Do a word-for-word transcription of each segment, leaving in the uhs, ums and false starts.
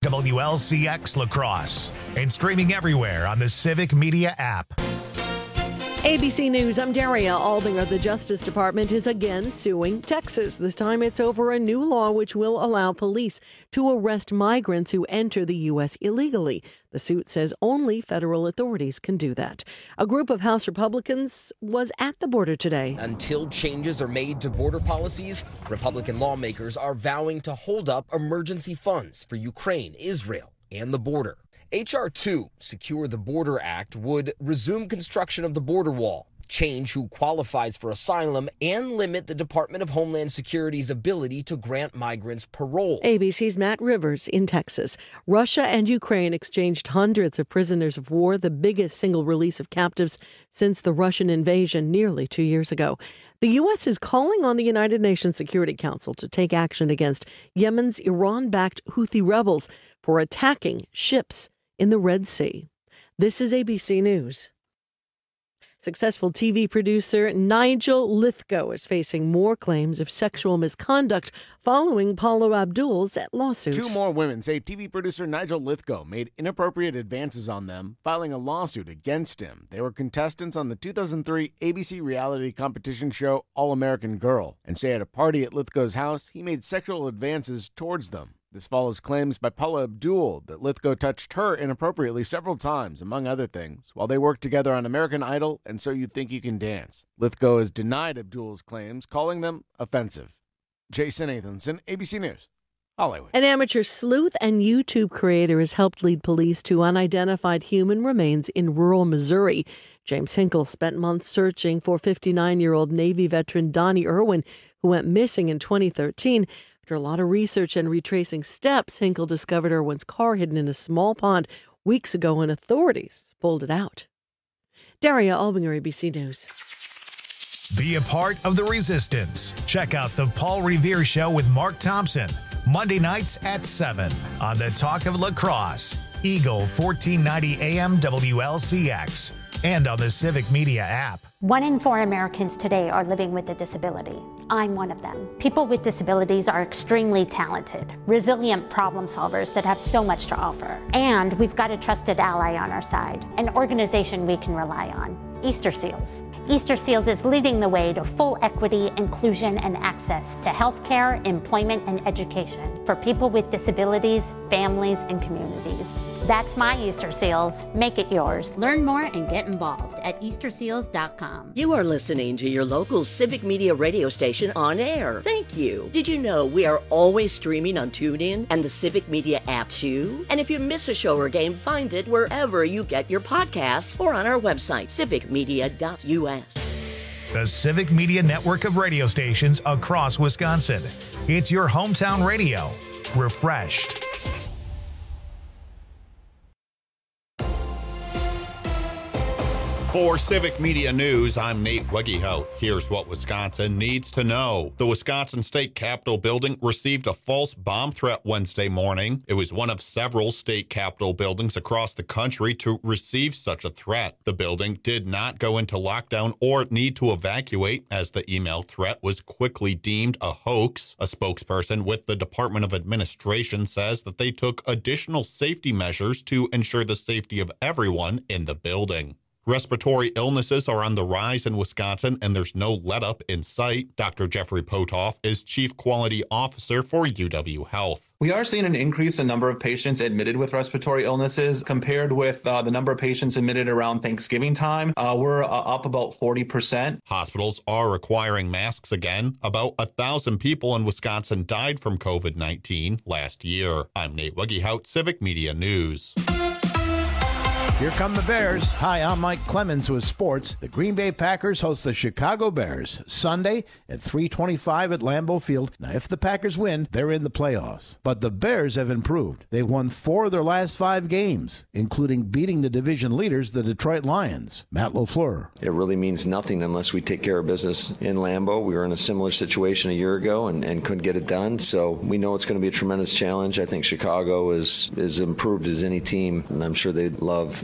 W L C X La Crosse, and streaming everywhere on the Civic Media app. A B C News, I'm Daria Albinger. The Justice Department is again suing Texas. This time it's over a new law which will allow police to arrest migrants who enter the U S illegally. The suit says only federal authorities can do that. A group of House Republicans was at the border today. Until changes are made to border policies, Republican lawmakers are vowing to hold up emergency funds for Ukraine, Israel, and the border. H R two, Secure the Border Act, would resume construction of the border wall, change who qualifies for asylum, and limit the Department of Homeland Security's ability to grant migrants parole. A B C's Matt Rivers in Texas. Russia and Ukraine exchanged hundreds of prisoners of war, the biggest single release of captives since the Russian invasion nearly two years ago. The U S is calling on the United Nations Security Council to take action against Yemen's Iran-backed Houthi rebels for attacking ships in the Red Sea. This is A B C News. Successful T V producer Nigel Lythgoe is facing more claims of sexual misconduct following Paula Abdul's lawsuit. Two more women say T V producer Nigel Lythgoe made inappropriate advances on them, filing a lawsuit against him. They were contestants on the two thousand three A B C reality competition show All American Girl, and say at a party at Lythgoe's house, he made sexual advances towards them. This follows claims by Paula Abdul that Lythgoe touched her inappropriately several times, among other things, while they worked together on American Idol and So You Think You Can Dance. Lythgoe has denied Abdul's claims, calling them offensive. Jason Nathanson, A B C News, Hollywood. An amateur sleuth and YouTube creator has helped lead police to unidentified human remains in rural Missouri. James Hinkle spent months searching for fifty-nine-year-old Navy veteran Donnie Irwin, who went missing in twenty thirteen. After a lot of research and retracing steps, Hinkle discovered Irwin's car hidden in a small pond weeks ago when authorities pulled it out. Daria Albinger, A B C News. Be a part of the resistance. Check out the Paul Revere Show with Mark Thompson, Monday nights at seven on the Talk of La Crosse, Eagle fourteen ninety A M W L C X, and on the Civic Media app. One in four Americans today are living with a disability. I'm one of them. People with disabilities are extremely talented, resilient problem solvers that have so much to offer. And we've got a trusted ally on our side, an organization we can rely on, Easter Seals. Easter Seals is leading the way to full equity, inclusion, and access to healthcare, employment, and education for people with disabilities, families, and communities. That's my Easter Seals. Make it yours. Learn more and get involved at easter seals dot com. You are listening to your local Civic Media radio station on air. Thank you. Did you know we are always streaming on TuneIn and the Civic Media app too? And if you miss a show or game, find it wherever you get your podcasts or on our website, civic media dot U S. The Civic Media network of radio stations across Wisconsin. It's your hometown radio. Refreshed. For Civic Media News, I'm Nate Wegehout. Here's what Wisconsin needs to know. The Wisconsin State Capitol building received a false bomb threat Wednesday morning. It was one of several state capitol buildings across the country to receive such a threat. The building did not go into lockdown or need to evacuate, as the email threat was quickly deemed a hoax. A spokesperson with the Department of Administration says that they took additional safety measures to ensure the safety of everyone in the building. Respiratory illnesses are on the rise in Wisconsin, and there's no let-up in sight. Doctor Jeffrey Potoff is Chief Quality Officer for U W Health. We are seeing an increase in number of patients admitted with respiratory illnesses compared with uh, the number of patients admitted around Thanksgiving time. Uh, we're uh, up about forty percent. Hospitals are requiring masks again. About a thousand people in Wisconsin died from COVID nineteen last year. I'm Nate Wegehout, Civic Media News. Here come the Bears. Hi, I'm Mike Clemens with sports. The Green Bay Packers host the Chicago Bears Sunday at three twenty-five at Lambeau Field. Now, if the Packers win, they're in the playoffs. But the Bears have improved. They've won four of their last five games, including beating the division leaders, the Detroit Lions. Matt LaFleur. It really means nothing unless we take care of business in Lambeau. We were in a similar situation a year ago and, and couldn't get it done. So we know it's going to be a tremendous challenge. I think Chicago is as improved as any team, and I'm sure they'd love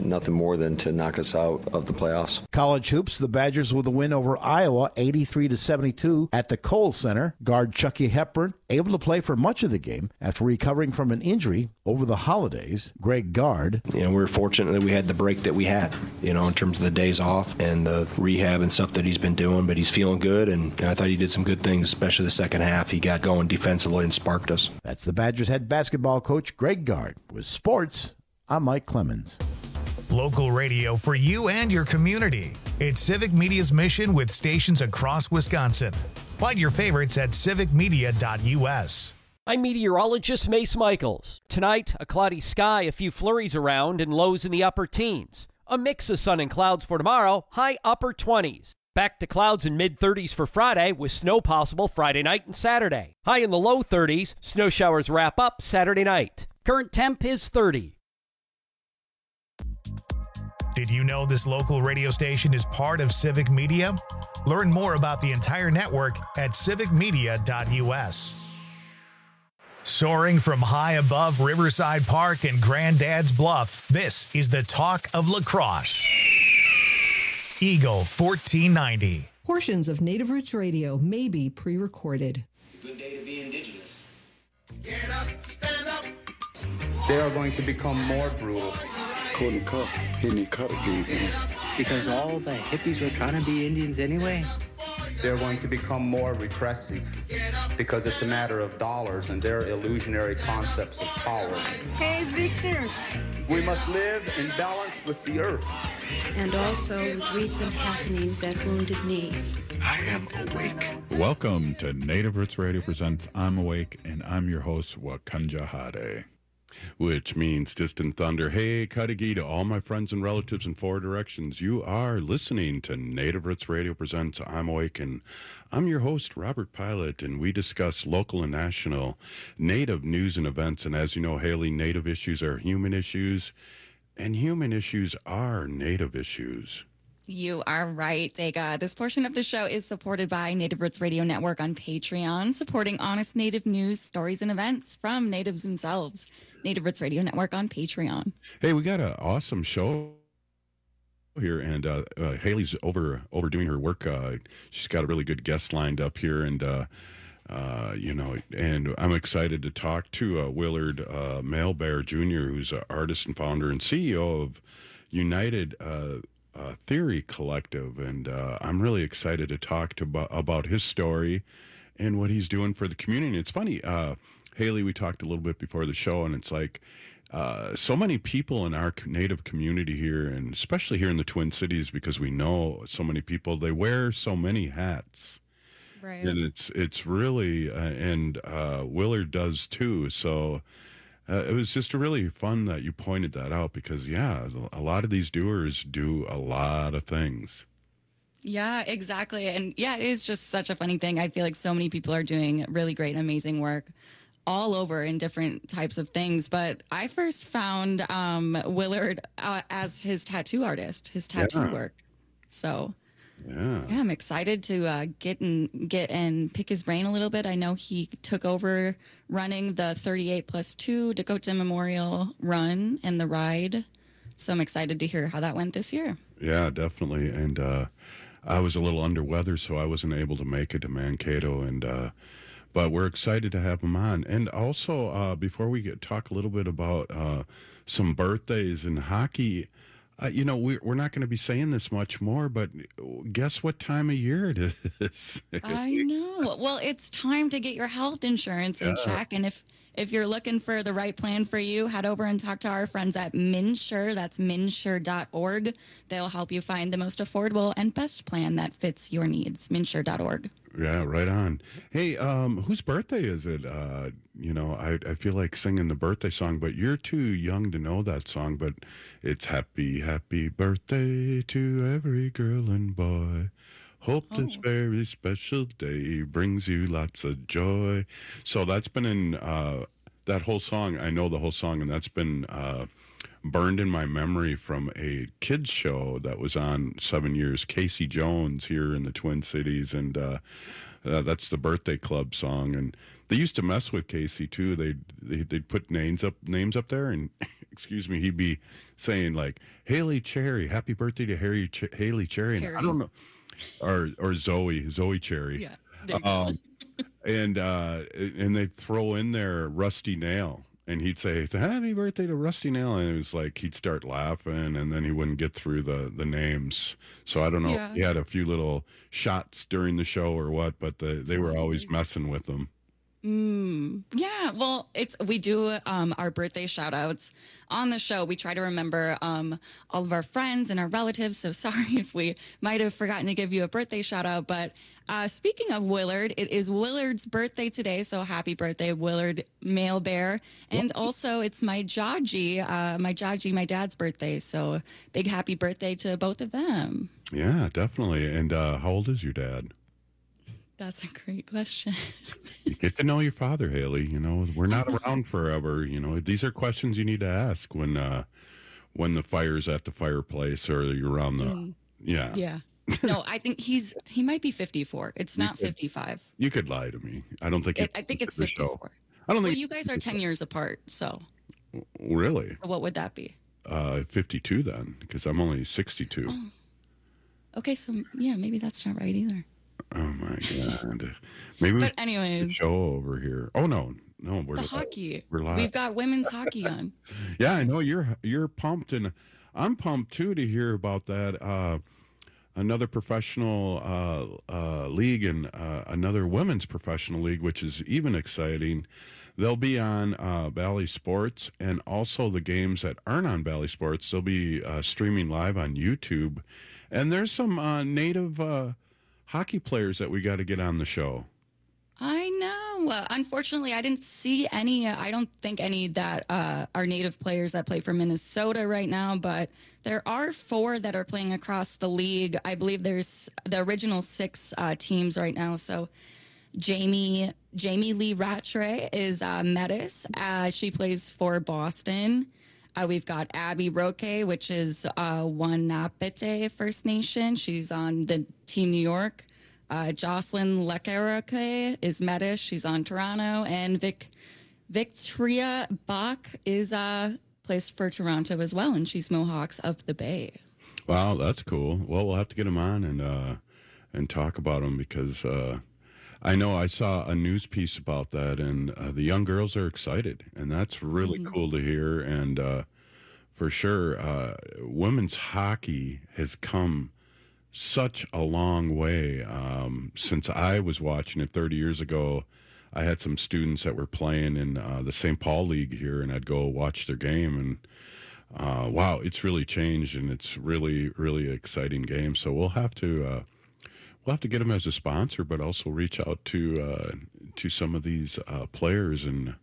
nothing more than to knock us out of the playoffs. College hoops, the Badgers with a win over Iowa, eighty-three to seventy-two at the Kohl Center. Guard Chucky Hepburn able to play for much of the game after recovering from an injury over the holidays. Greg Gard. You know, we were fortunate that we had the break that we had, you know, in terms of the days off and the rehab and stuff that he's been doing, but he's feeling good, and I thought he did some good things, especially the second half. He got going defensively and sparked us. That's the Badgers head basketball coach, Greg Gard. With sports, I'm Mike Clemens. Local radio for you and your community. It's Civic Media's mission with stations across Wisconsin. Find your favorites at civic media dot u s. I'm meteorologist Mace Michaels. Tonight, a cloudy sky, a few flurries around, and lows in the upper teens. A mix of sun and clouds for tomorrow, high upper twenties. Back to clouds in mid-thirties for Friday, with snow possible Friday night and Saturday. High in the low thirties, snow showers wrap up Saturday night. Current temp is thirty. Did you know this local radio station is part of Civic Media? Learn more about the entire network at civic media dot u s. Soaring from high above Riverside Park and Granddad's Bluff, this is the talk of lacrosse. Eagle fourteen ninety. Portions of Native Roots Radio may be pre-recorded. It's a good day to be indigenous. Get up, stand up. They are going to become more brutal. Couldn't cut, hitting cut again. Because all the hippies were trying to be Indians anyway. They're going to become more repressive because it's a matter of dollars and their illusionary concepts of power. Hey, Victor. We must live in balance with the earth. And also with recent happenings at Wounded Knee. I am awake. Welcome to Native Roots Radio presents I'm Awake, and I'm your host, Wakanja Hade. Which means distant thunder. Hey, Kadagi to all my friends and relatives in four directions. You are listening to Native Roots Radio presents I'm Awake, and I'm your host, Robert Pilot, and we discuss local and national Native news and events. And as you know, Haley, Native issues are human issues, and human issues are Native issues. You are right, Dega. This portion of the show is supported by Native Roots Radio Network on Patreon, supporting honest Native news, stories, and events from natives themselves. Native Roots Radio Network on Patreon. Hey, we got an awesome show here, and uh, uh, Haley's over overdoing her work. Uh, she's got a really good guest lined up here, and uh, uh, you know, and I'm excited to talk to uh, Willard uh, Mailbear Junior, who's an artist and founder and C E O of United Uh, Uh, Theory Collective, and uh, I'm really excited to talk to about, about his story and what he's doing for the community. It's funny, uh, Haley, we talked a little bit before the show, and it's like uh, so many people in our Native community here, and especially here in the Twin Cities, because we know so many people, they wear so many hats. Right. And it's it's really, uh, and uh, Willard does too, so Uh, it was just really fun that you pointed that out because, yeah, a lot of these doers do a lot of things. Yeah, exactly. And yeah, it is just such a funny thing. I feel like so many people are doing really great, amazing work all over in different types of things. But I first found um, Willard uh, as his tattoo artist, his tattoo Yeah. work. So... Yeah. yeah, I'm excited to uh, get and get and pick his brain a little bit. I know he took over running the thirty-eight plus two Dakota Memorial Run and the ride, so I'm excited to hear how that went this year. Yeah, definitely. And uh, I was a little under weather, so I wasn't able to make it to Mankato, and uh, but we're excited to have him on. And also, uh, before we get talk a little bit about uh, some birthdays in hockey. Uh, you know, we're, we're not going to be saying this much more, but guess what time of year it is? I know. Well, it's time to get your health insurance in Yeah. check. And if, if you're looking for the right plan for you, head over and talk to our friends at MnSure. That's MnSure dot org. They'll help you find the most affordable and best plan that fits your needs. MnSure dot org. Yeah, right on. Hey, um, whose birthday is it? Uh, you know, I, I feel like singing the birthday song, but you're too young to know that song. But it's happy, happy birthday to every girl and boy. Hope Oh. this very special day brings you lots of joy. So that's been in uh, that whole song. I know the whole song, and that's been uh, burned in my memory from a kids show that was on seven years. Casey Jones here in the Twin Cities, and uh, uh, that's the Birthday Club song. And they used to mess with Casey too. They'd they, they'd put names up names up there, and excuse me, he'd be saying like Haley Cherry, happy birthday to Harry Ch- Haley Cherry. And I don't know, or or Zoe Zoe Cherry. Yeah. There you um, and uh, and they throw in there Rusty Nail. And he'd say, happy birthday to Rusty Nail. And it was like, he'd start laughing and then he wouldn't get through the, the names. So I don't know Yeah. if he had a few little shots during the show or what, but the, they were always messing with him. Mm, yeah, well, it's we do um, our birthday shout outs on the show. We try to remember um, all of our friends and our relatives. So sorry if we might have forgotten to give you a birthday shout out. But uh, speaking of Willard, it is Willard's birthday today. So happy birthday, Willard Male Bear. And also it's my Jaji, uh, my Jaji, my dad's birthday. So big happy birthday to both of them. Yeah, definitely. And uh, how old is your dad? That's a great question. You get to know your father, Haley. You know, we're not around forever. You know, these are questions you need to ask when uh, when the fire's at the fireplace or you're around the. Mm. Yeah. Yeah. No, I think he's he might be fifty-four. It's not fifty-five. You could lie to me. I don't think It, it, I think it's the show. fifty-four. I don't Well, think you guys are ten years apart, so really. what would that be? Uh, fifty-two then, because I'm only sixty-two. Oh. Okay, so yeah, maybe that's not right either. Oh my god! Maybe But we anyways. show over here. Oh no, no, we're The hockey. We're live. We've got women's hockey on. Yeah, I know you're you're pumped, and I'm pumped too to hear about that. Uh, another professional uh, uh, league and uh, another women's professional league, which is even exciting. They'll be on uh, Bally Sports, and also the games that aren't on Bally Sports. They'll be uh, streaming live on YouTube, and there's some uh, native uh, hockey players that we got to get on the show. I know. Uh, unfortunately, I didn't see any. Uh, I don't think any that uh, are native players that play for Minnesota right now, but there are four that are playing across the league. I believe there's the original six uh, teams right now. So Jamie Jamie Lee Rattray is uh, Metis. Uh, she plays for Boston. Uh, we've got Abby Roque, which is uh, Wanapete First Nation. She's on the Team New York. Uh, Jocelyn Lekeroke is Metis. She's on Toronto. And Vic Victoria Bach is uh, plays for Toronto as well, and she's Mohawks of the Bay. Wow, that's cool. Well, we'll have to get them on and uh, and talk about them because uh, I know I saw a news piece about that, and uh, the young girls are excited, and that's really Mm-hmm. cool to hear. And uh, for sure, uh, women's hockey has come such a long way um, since I was watching it thirty years ago. I had some students that were playing in uh, the Saint Paul League here, and I'd go watch their game, and uh, wow, it's really changed, and it's really, really exciting game. So we'll have to uh, we'll have to get them as a sponsor, but also reach out to uh, to some of these uh, players and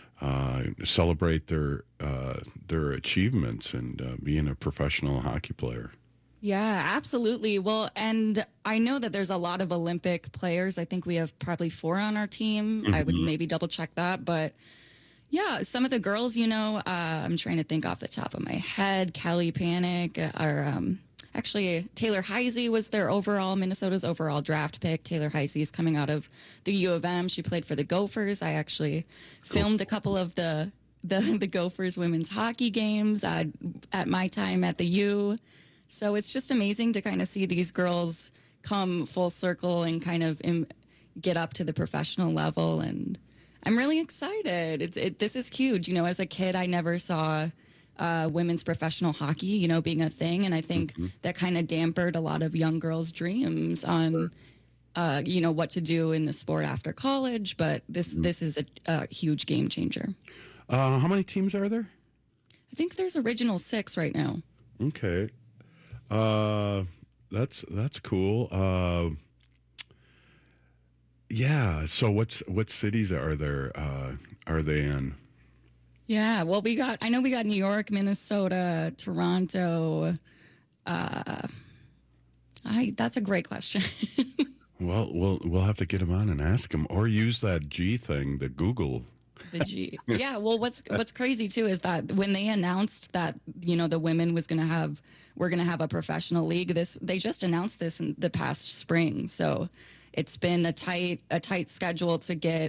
uh, celebrate their uh, their achievements and uh, being a professional hockey player. Yeah, absolutely. Well, and I know that there's a lot of Olympic players. I think we have probably four on our team. I would Mhm. maybe double check that. But yeah, some of the girls, you know, uh, I'm trying to think off the top of my head. Kelly Panic, or um, actually Taylor Heisey was their overall, Minnesota's overall draft pick. Taylor Heisey is coming out of the U of M. She played for the Gophers. I actually filmed a couple of the, the, the Gophers women's hockey games uh, at my time at the U. So it's just amazing to kind of see these girls come full circle and kind of Im- get up to the professional level. And I'm really excited. It's it, this is huge. You know, as a kid, I never saw uh, women's professional hockey, you know, being a thing. And I think Mm-hmm. that kind of dampened a lot of young girls' dreams on, uh, you know, what to do in the sport after college. But this, Mm-hmm. this is a, a huge game changer. Uh, how many teams are there? I think there's original six right now. Okay. Uh, that's that's cool. Uh, yeah. So what's what cities are there? Uh, are they in? Yeah, well, we got, I know we got New York, Minnesota, Toronto. Uh, I, that's a great question. Well, we'll we'll have to get them on and ask them, or use that G thing, the Google. The G. Yeah, well, what's what's crazy too is that when they announced that, you know, the women was going to have, we're going to have a professional league, this, they just announced this in the past spring. So it's been a tight, a tight schedule to get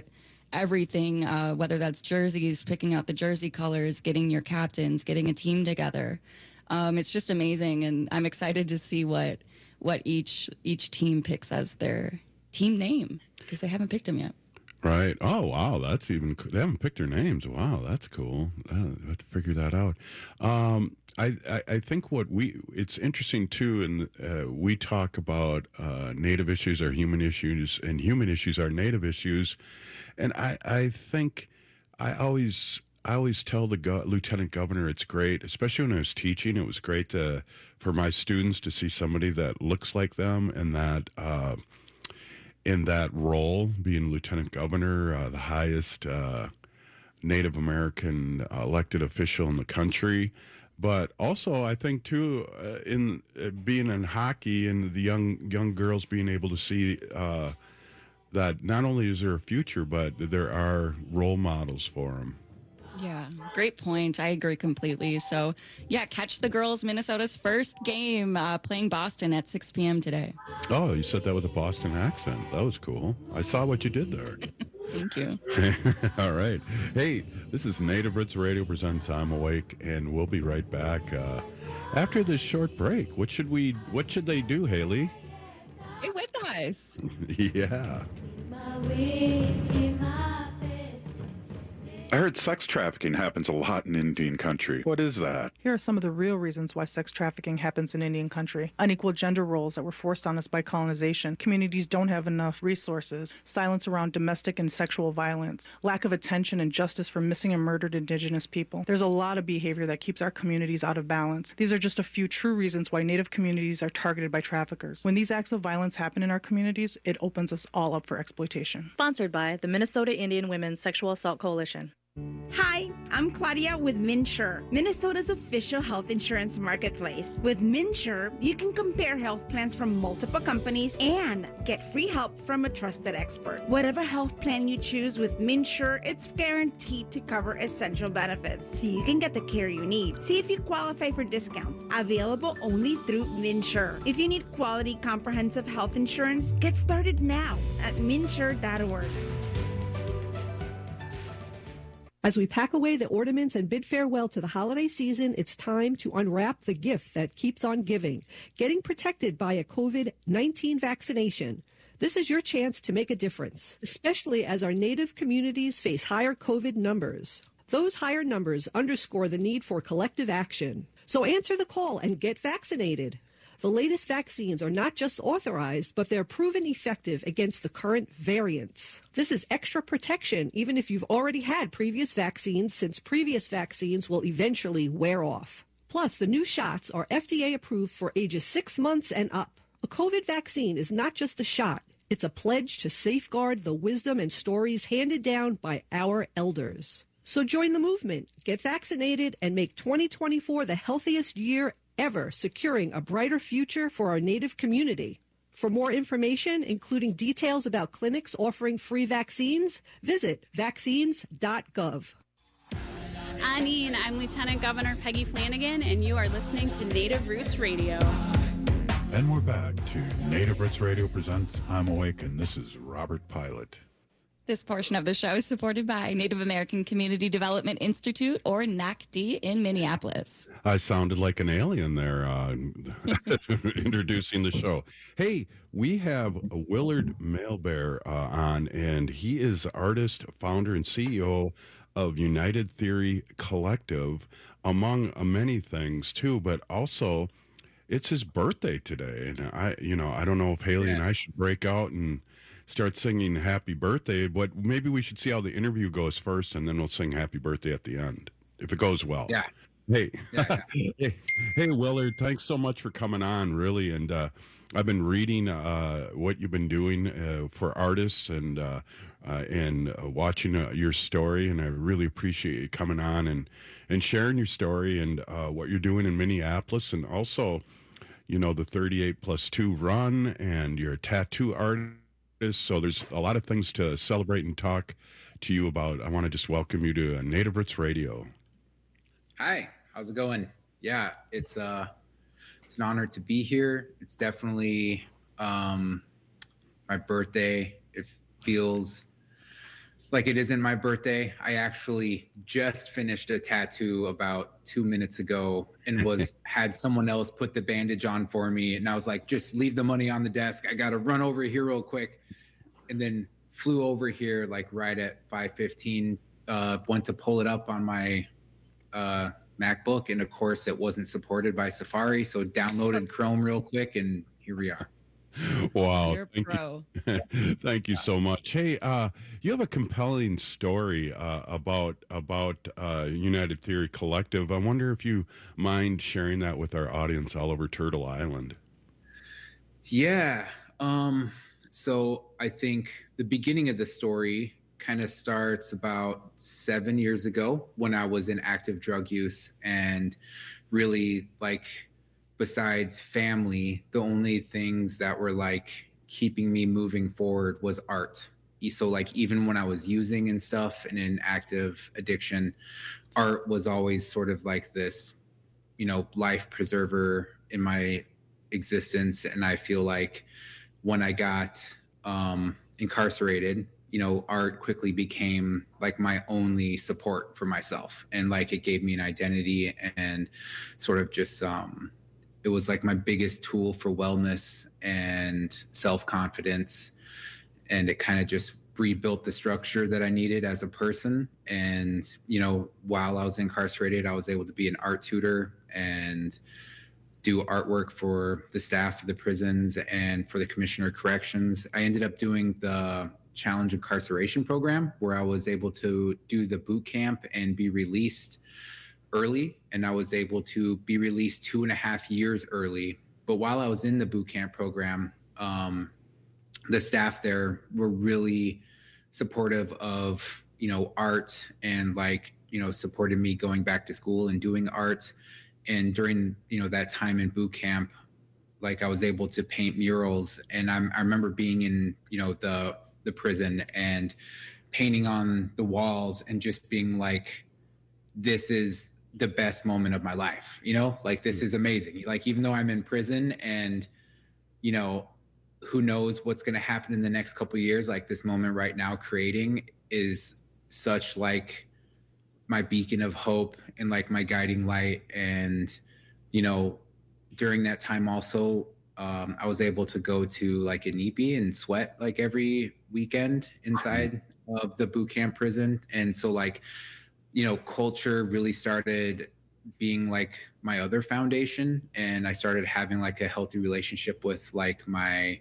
everything, uh, whether that's jerseys, picking out the jersey colors, getting your captains, getting a team together. Um, it's just amazing, and I'm excited to see what what each each team picks as their team name, because they haven't picked them yet. Right. Oh, wow. That's even, they haven't picked their names. Wow, that's cool. Uh, I have to figure that out. Um, I, I, I think what we, it's interesting too, and uh, we talk about uh, Native issues are human issues, and human issues are Native issues. And I, I think I always, I always tell the go- lieutenant governor it's great, especially when I was teaching. It was great to, for my students to see somebody that looks like them and that, uh, in that role, being lieutenant governor, uh, the highest uh, Native American uh, elected official in the country. But also, I think, too, uh, in uh, being in hockey and the young young girls being able to see uh, that not only is there a future, but there are role models for them. Yeah, great point. I agree completely. So, yeah, catch the girls, Minnesota's first game, uh, playing Boston at six p.m. today. Oh, you said that with a Boston accent. That was cool. I saw what you did there. Thank you. All right. Hey, this is Native Roots Radio presents I'm Awake, and we'll be right back uh, after this short break. What should we? What should they do, Haley? Stay with us. Yeah. I heard sex trafficking happens a lot in Indian country. What is that? Here are some of the real reasons why sex trafficking happens in Indian country. Unequal gender roles that were forced on us by colonization. Communities don't have enough resources. Silence around domestic and sexual violence. Lack of attention and justice for missing and murdered Indigenous people. There's a lot of behavior that keeps our communities out of balance. These are just a few true reasons why Native communities are targeted by traffickers. When these acts of violence happen in our communities, it opens us all up for exploitation. Sponsored by the Minnesota Indian Women's Sexual Assault Coalition. Hi, I'm Claudia with MNsure, Minnesota's official health insurance marketplace. With MNsure, you can compare health plans from multiple companies and get free help from a trusted expert. Whatever health plan you choose with MNsure, it's guaranteed to cover essential benefits, so you can get the care you need. See if you qualify for discounts, available only through MNsure. If you need quality comprehensive health insurance, get started now at minsure dot org. As we pack away the ornaments and bid farewell to the holiday season, it's time to unwrap the gift that keeps on giving, getting protected by a COVID nineteen vaccination. This is your chance to make a difference, especially as our Native communities face higher COVID numbers. Those higher numbers underscore the need for collective action. So answer the call and get vaccinated. The latest vaccines are not just authorized, but they're proven effective against the current variants. This is extra protection, even if you've already had previous vaccines, since previous vaccines will eventually wear off. Plus, the new shots are F D A approved for ages six months and up. A COVID vaccine is not just a shot. It's a pledge to safeguard the wisdom and stories handed down by our elders. So join the movement, get vaccinated, and make twenty twenty-four the healthiest year ever, securing a brighter future for our Native community. For more information, including details about clinics offering free vaccines, visit vaccines dot gov. Anine, I'm Lieutenant Governor Peggy Flanagan, and you are listening to Native Roots Radio. And we're back to Native Roots Radio presents I'm Awake, and this is Robert Pilot. This portion of the show is supported by Native American Community Development Institute, or N A C D, in Minneapolis. I sounded like an alien there uh, introducing the show. Hey, we have Willard Mailbear uh, on, and he is artist, founder, and C E O of United Theory Collective, among many things, too, but also it's his birthday today. And I, you know, I don't know if Haley yes. and I should break out and start singing happy birthday, but maybe we should see how the interview goes first, and then we'll sing happy birthday at the end, if it goes well. Yeah. Hey, yeah, yeah. hey, hey, Willard, thanks so much for coming on, really. And uh, I've been reading uh, what you've been doing uh, for artists and uh, uh, and uh, watching uh, your story, and I really appreciate you coming on and, and sharing your story and uh, what you're doing in Minneapolis, and also, you know, the thirty-eight plus two run, and you're a tattoo artist. So there's a lot of things to celebrate and talk to you about. I want to just welcome you to Native Roots Radio. Hi, how's it going? Yeah, it's uh, it's an honor to be here. It's definitely um, my birthday. It feels like it isn't my birthday. I actually just finished a tattoo about two minutes ago and was had someone else put the bandage on for me. And I was like, just leave the money on the desk. I got to run over here real quick. And then flew over here like right at five fifteen, uh, went to pull it up on my uh, MacBook. And of course it wasn't supported by Safari. So downloaded Chrome real quick and here we are. Wow. You're Thank pro. you. Thank you so much. Hey, uh, you have a compelling story uh, about about uh, United Theory Collective. I wonder if you mind sharing that with our audience all over Turtle Island. Yeah. Um, so I think the beginning of the story kind of starts about seven years ago when I was in active drug use, and really like besides family, the only things that were like keeping me moving forward was art. So like even when I was using and stuff and in active addiction, art was always sort of like this, you know, life preserver in my existence. And I feel like when I got um, incarcerated, you know, art quickly became like my only support for myself. And like it gave me an identity and sort of just, um, it was like my biggest tool for wellness and self-confidence. And it kind of just rebuilt the structure that I needed as a person. And, you know, while I was incarcerated, I was able to be an art tutor and do artwork for the staff of the prisons and for the Commissioner of Corrections. I ended up doing the Challenge Incarceration program where I was able to do the boot camp and be released early, and I was able to be released two and a half years early. But while I was in the boot camp program, um, the staff there were really supportive of, you know, art and like, you know, supported me going back to school and doing art. And during, you know, that time in boot camp, like I was able to paint murals. And I'm, I remember being in, you know, the, the prison and painting on the walls and just being like, this is the best moment of my life, you know, like this is amazing. Like, even though I'm in prison and, you know, who knows what's going to happen in the next couple of years, like this moment right now creating is such like my beacon of hope and like my guiding light. And, you know, during that time also, um, I was able to go to like a Inipi and sweat like every weekend inside of the boot camp prison. And so like, you know, culture really started being like my other foundation. And I started having like a healthy relationship with like my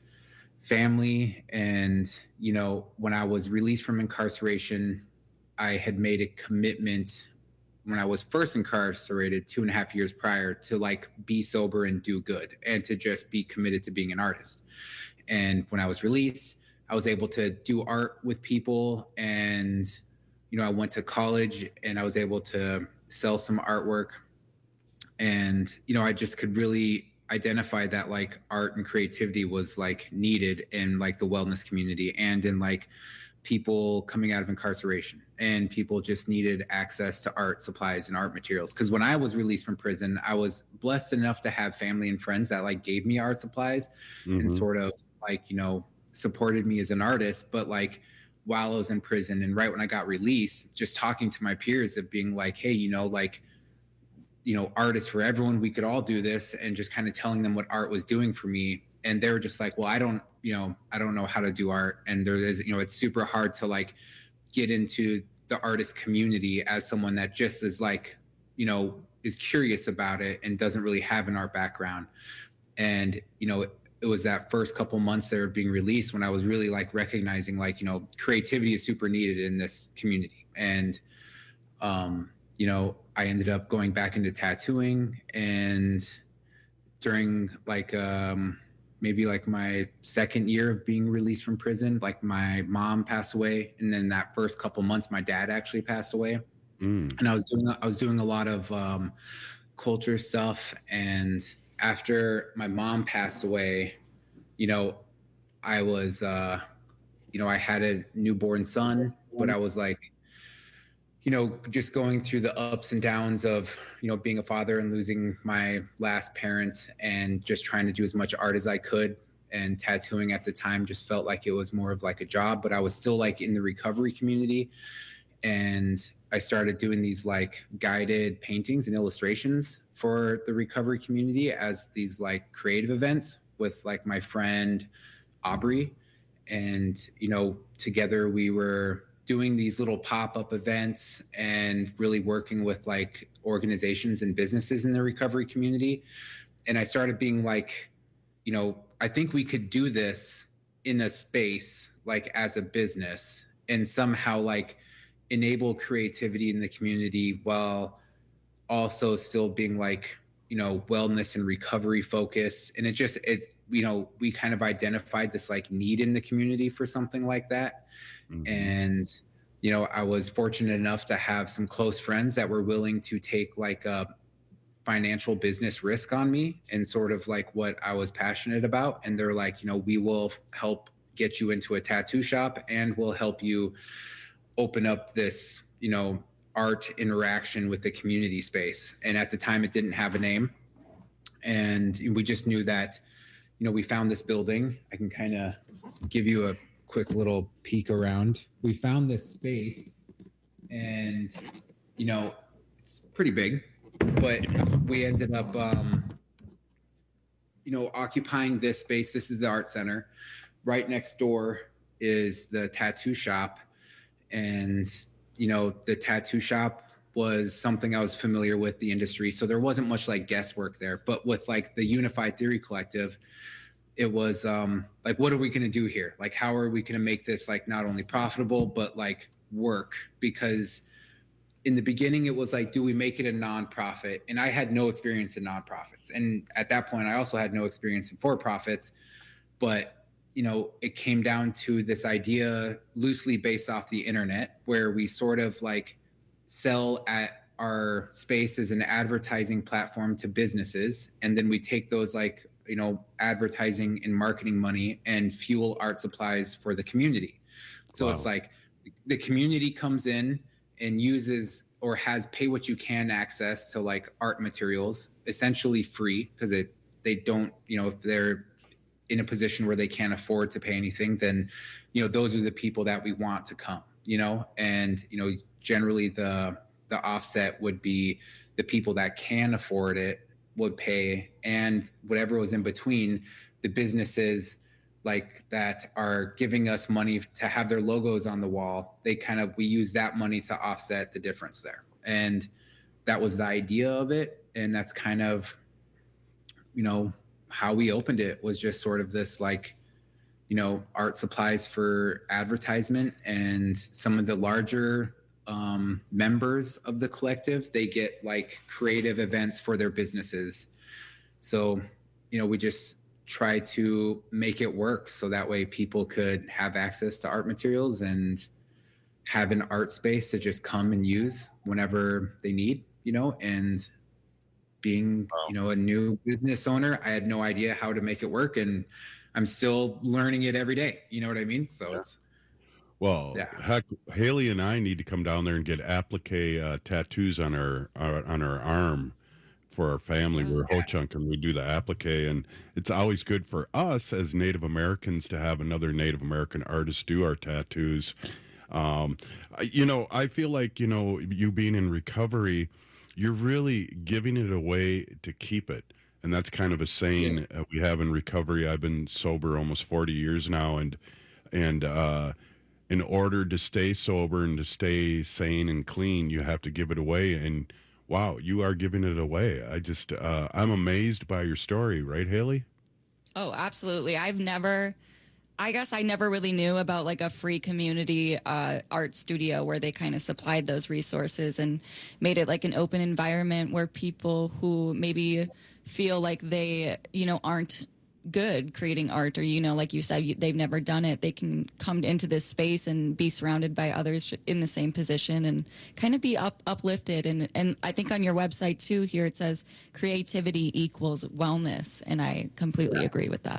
family. And, you know, when I was released from incarceration, I had made a commitment when I was first incarcerated two and a half years prior to like be sober and do good and to just be committed to being an artist. And when I was released, I was able to do art with people. And, you know, I went to college and I was able to sell some artwork. And, you know, I just could really identify that like art and creativity was like needed in like the wellness community and in like people coming out of incarceration, and people just needed access to art supplies and art materials. Because when I was released from prison, I was blessed enough to have family and friends that like gave me art supplies mm-hmm. and sort of like, you know, supported me as an artist. But like while I was in prison and right when I got released, just talking to my peers of being like, hey, you know, like, you know, art is for everyone. We could all do this. And just kind of telling them what art was doing for me. And they were just like, well, I don't, you know, I don't know how to do art. And there is, you know, it's super hard to like get into the artist community as someone that just is like, you know, is curious about it and doesn't really have an art background. And, you know, it, it was that first couple months there of being released when I was really like recognizing like, you know, creativity is super needed in this community. And, um, you know, I ended up going back into tattooing, and during like, um, maybe like my second year of being released from prison, like my mom passed away. And then that first couple months, my dad actually passed away. Mm. And I was doing, I was doing a lot of um, culture stuff. And after my mom passed away, you know, I was, uh, you know, I had a newborn son, but I was like, you know, just going through the ups and downs of, you know, being a father and losing my last parents and just trying to do as much art as I could. and tattooing at the time just felt like it was more of like a job, but I was still like in the recovery community. And I started doing these like guided paintings and illustrations for the recovery community as these like creative events with like my friend Aubrey. And, you know, together we were doing these little pop-up events and really working with like organizations and businesses in the recovery community. And I started being like, you know, I think we could do this in a space like as a business and somehow like enable creativity in the community while also still being like, you know, wellness and recovery focused. And it just, it, you know, we kind of identified this like need in the community for something like that. Mm-hmm. And, you know, I was fortunate enough to have some close friends that were willing to take like a financial business risk on me and sort of like what I was passionate about. And they're like, you know, we will help get you into a tattoo shop and we'll help you open up this, you know, art interaction with the community space. And at the time it didn't have a name. And we just knew that, you know, we found this building. I can kind of give you a quick little peek around. We found this space and, you know, it's pretty big, but we ended up, um, you know, occupying this space. This is the art center. Right next door is the tattoo shop. And, you know, the tattoo shop was something I was familiar with the industry. So there wasn't much like guesswork there, but with like the Unified Theory Collective, it was um, like, what are we going to do here? Like, how are we going to make this like not only profitable, but like work? Because in the beginning it was like, do we make it a nonprofit? And I had no experience in nonprofits. And at that point I also had no experience in for-profits, but you know, it came down to this idea loosely based off the internet where we sort of like sell at our space as an advertising platform to businesses. And then we take those like, you know, advertising and marketing money and fuel art supplies for the community. So wow. It's like the community comes in and uses or has pay what you can access to like art materials, essentially free because it they don't, you know, if they're in a position where they can't afford to pay anything, then, you know, those are the people that we want to come, you know, and, you know, generally the, the offset would be the people that can afford it would pay, and whatever was in between, the businesses like that are giving us money to have their logos on the wall, they kind of, we use that money to offset the difference there. And that was the idea of it. And that's kind of, you know, how we opened it, was just sort of this like, you know, art supplies for advertisement. And some of the larger um, members of the collective, they get like creative events for their businesses. So, you know, we just try to make it work so that way people could have access to art materials and have an art space to just come and use whenever they need, you know. And being, you know, a new business owner, I had no idea how to make it work, and I'm still learning it every day. You know what I mean? So yeah. it's well, yeah. Heck, Haley and I need to come down there and get applique uh, tattoos on our, our on our arm for our family. Mm-hmm. We're Ho-Chunk and we do the applique, and it's always good for us as Native Americans to have another Native American artist do our tattoos. Um, you know, I feel like, you know, you being in recovery, you're really giving it away to keep it. And that's kind of a saying yeah. uh, we have in recovery. I've been sober almost forty years now. And, and, uh, in order to stay sober and to stay sane and clean, you have to give it away. And wow, you are giving it away. I just, uh, I'm amazed by your story, right, Haley? Oh, absolutely. I've never, I guess I never really knew about like a free community uh, art studio where they kind of supplied those resources and made it like an open environment where people who maybe feel like they, you know, aren't good creating art, or, you know, like you said, you, they've never done it, they can come into this space and be surrounded by others in the same position and kind of be up uplifted. And, and I think on your website too, here it says creativity equals wellness. And I completely yeah. agree with that.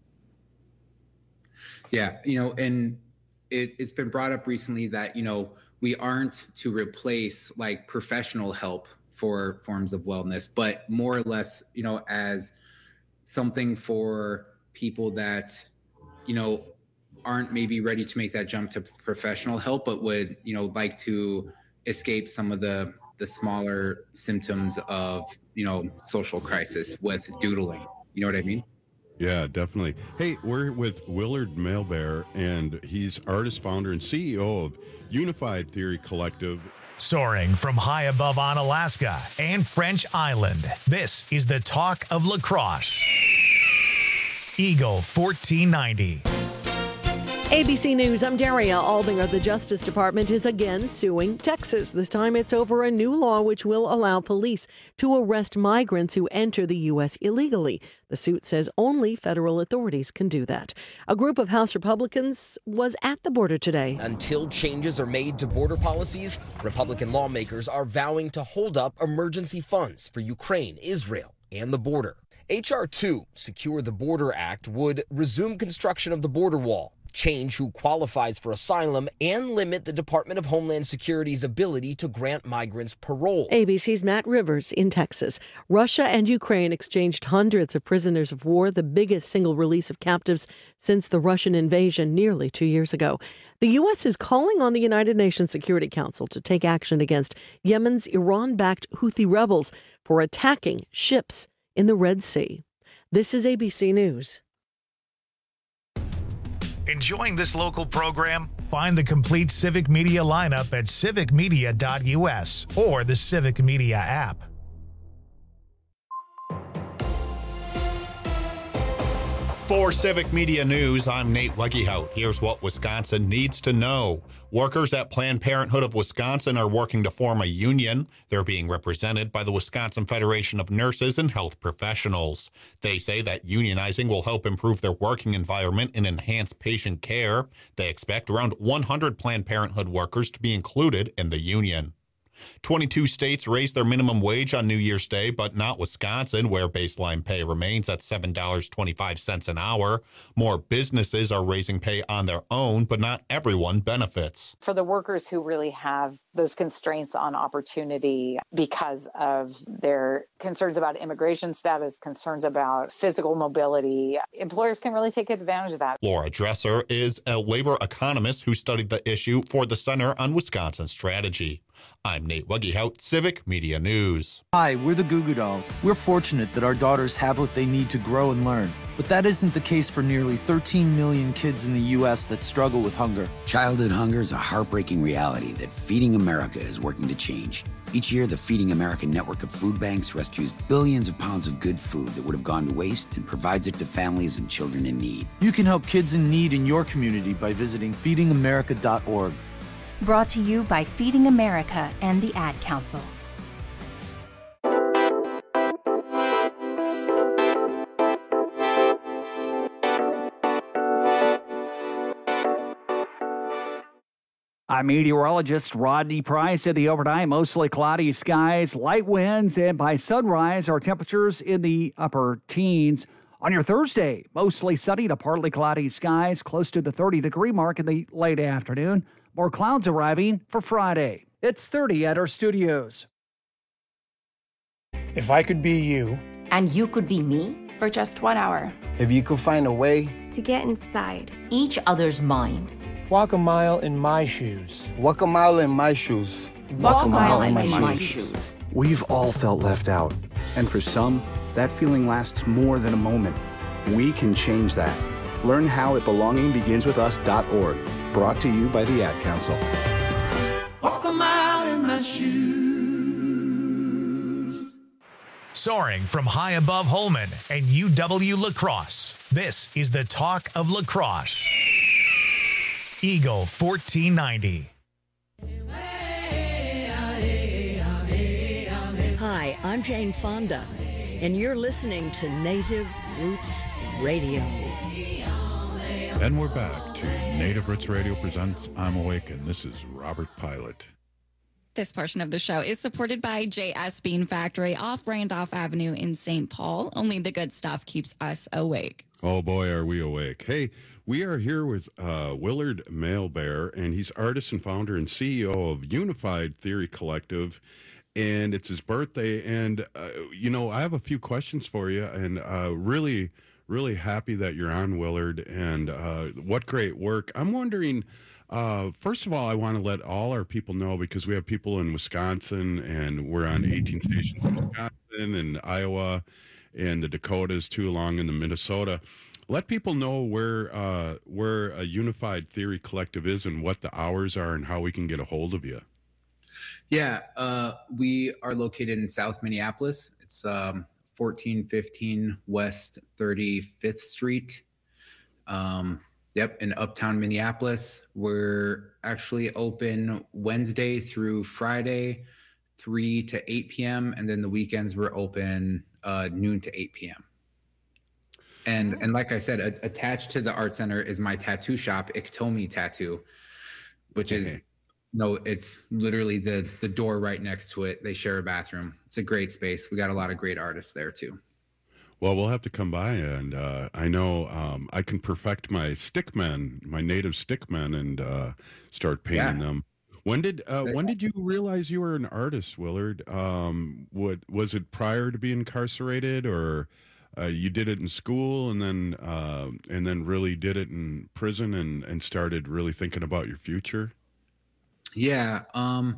Yeah, you know, and it, it's been brought up recently that, you know, we aren't to replace like professional help for forms of wellness, but more or less, you know, as something for people that, you know, aren't maybe ready to make that jump to professional help, but would, you know, like to escape some of the the smaller symptoms of, you know, social crisis with doodling. You know what I mean? Yeah, definitely. Hey, we're with Willard Mailbear, and he's artist, founder, and C E O of Unified Theory Collective. Soaring from high above Onalaska and French Island, this is the talk of lacrosse. Eagle fourteen ninety. A B C News, I'm Daria Albinger. The Justice Department is again suing Texas. This time it's over a new law which will allow police to arrest migrants who enter the U S illegally. The suit says only federal authorities can do that. A group of House Republicans was at the border today. Until changes are made to border policies, Republican lawmakers are vowing to hold up emergency funds for Ukraine, Israel, and the border. H R two, Secure the Border Act, would resume construction of the border wall, change who qualifies for asylum, and limit the Department of Homeland Security's ability to grant migrants parole. A B C's Matt Rivers in Texas. Russia and Ukraine exchanged hundreds of prisoners of war, the biggest single release of captives since the Russian invasion nearly two years ago. The U S is calling on the United Nations Security Council to take action against Yemen's Iran-backed Houthi rebels for attacking ships in the Red Sea. This is A B C News. Enjoying this local program? Find the complete Civic Media lineup at civic media dot U S or the Civic Media app. For Civic Media News, I'm Nate Wegehout. Here's what Wisconsin needs to know. Workers at Planned Parenthood of Wisconsin are working to form a union. They're being represented by the Wisconsin Federation of Nurses and Health Professionals. They say that unionizing will help improve their working environment and enhance patient care. They expect around one hundred Planned Parenthood workers to be included in the union. twenty-two states raised their minimum wage on New Year's Day, but not Wisconsin, where baseline pay remains at seven dollars and twenty-five cents an hour. More businesses are raising pay on their own, but not everyone benefits. For the workers who really have those constraints on opportunity because of their concerns about immigration status, concerns about physical mobility, employers can really take advantage of that. Laura Dresser is a labor economist who studied the issue for the Center on Wisconsin Strategy. I'm Nate Wegehout, Civic Media News. Hi, we're the Goo Goo Dolls. We're fortunate that our daughters have what they need to grow and learn. But that isn't the case for nearly thirteen million kids in the U S that struggle with hunger. Childhood hunger is a heartbreaking reality that Feeding America is working to change. Each year, the Feeding America network of food banks rescues billions of pounds of good food that would have gone to waste and provides it to families and children in need. You can help kids in need in your community by visiting feeding america dot org. Brought to you by Feeding America and the Ad Council. I'm meteorologist Rodney Price. At the overnight, mostly cloudy skies, light winds, and by sunrise, our temperatures in the upper teens. On your Thursday, mostly sunny to partly cloudy skies, close to the thirty-degree mark in the late afternoon. More clouds arriving for Friday. It's thirty at our studios. If I could be you. And you could be me for just one hour. If you could find a way. To get inside each other's mind. Walk a mile in my shoes. Walk a mile in my shoes. Walk, Walk a mile, mile in, in my, my shoes. shoes. We've all felt left out. And for some, that feeling lasts more than a moment. We can change that. Learn how at belonging begins with us dot org. Brought to you by the Ad Council. Walk a mile in my shoes. Soaring from high above Holman and U W La Crosse, this is the talk of lacrosse. Eagle fourteen ninety. Hi, I'm Jane Fonda, and you're listening to Native Roots Radio. And we're back to Native Roots Radio presents I'm Awake, and this is Robert Pilot. This portion of the show is supported by J S Bean Factory off Randolph Avenue in Saint Paul. Only the good stuff keeps us awake. Oh, boy, are we awake. Hey, we are here with uh, Willard Mailbear, and he's artist and founder and C E O of Unified Theory Collective, and it's his birthday. And, uh, you know, I have a few questions for you, and uh, really... really happy that you're on, Willard, and uh, what great work. I'm wondering, uh, first of all, I want to let all our people know, because we have people in Wisconsin, and we're on eighteen stations in Wisconsin and Iowa and the Dakotas, too, along in the Minnesota. Let people know where uh, where a Unified Theory Collective is and what the hours are and how we can get a hold of you. Yeah, uh, we are located in South Minneapolis. It's um, fourteen fifteen West thirty-fifth Street. Um, yep, in Uptown Minneapolis. We're actually open Wednesday through Friday, three to eight p.m. And then the weekends we're open uh, noon to eight p.m. And and like I said, a, attached to the art center is my tattoo shop, Iktomi Tattoo, which is, Okay. no, it's literally the the door right next to it. They share a bathroom. It's a great space. We got a lot of great artists there too. Well, we'll have to come by, and uh, I know um, I can perfect my stickmen, my native stickmen, and uh, start painting Yeah. them. When did uh, Great. when did you realize you were an artist, Willard? Um, what was it prior to being incarcerated, or uh, you did it in school and then uh, and then really did it in prison and and started really thinking about your future? Yeah. Um,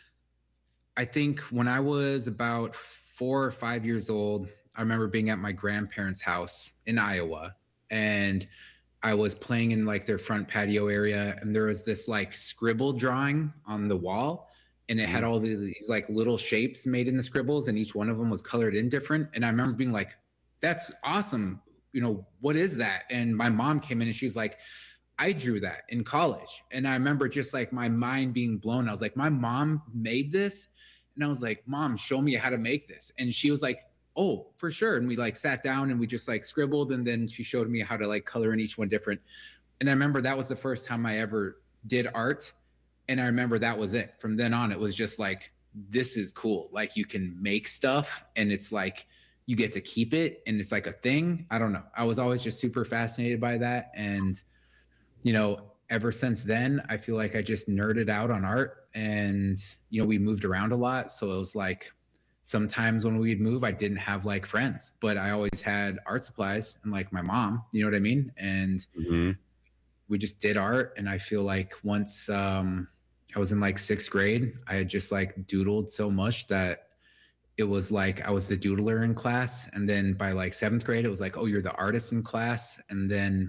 I think when I was about four or five years old, I remember being at my grandparents' house in Iowa, and I was playing in like their front patio area, and there was this like scribble drawing on the wall, and it had all these like little shapes made in the scribbles, and each one of them was colored in different. And I remember being like, that's awesome. You know, what is that? And my mom came in and she was like, I drew that in college. And I remember just like my mind being blown. I was like, my mom made this. And I was like, Mom, show me how to make this. And she was like, oh, for sure. And we like sat down and we just like scribbled. And then she showed me how to like color in each one different. And I remember that was the first time I ever did art. And I remember that was it. From then on, it was just like, this is cool. Like you can make stuff and it's like, you get to keep it and it's like a thing. I don't know. I was always just super fascinated by that. And, you know, ever since then, I feel like I just nerded out on art, and, you know, we moved around a lot. So it was like, sometimes when we'd move, I didn't have like friends, but I always had art supplies and like my mom, you know what I mean? And Mm-hmm. we just did art. And I feel like once um, I was in like sixth grade, I had just like doodled so much that it was like I was the doodler in class. And then by like seventh grade, it was like, oh, you're the artist in class. And then,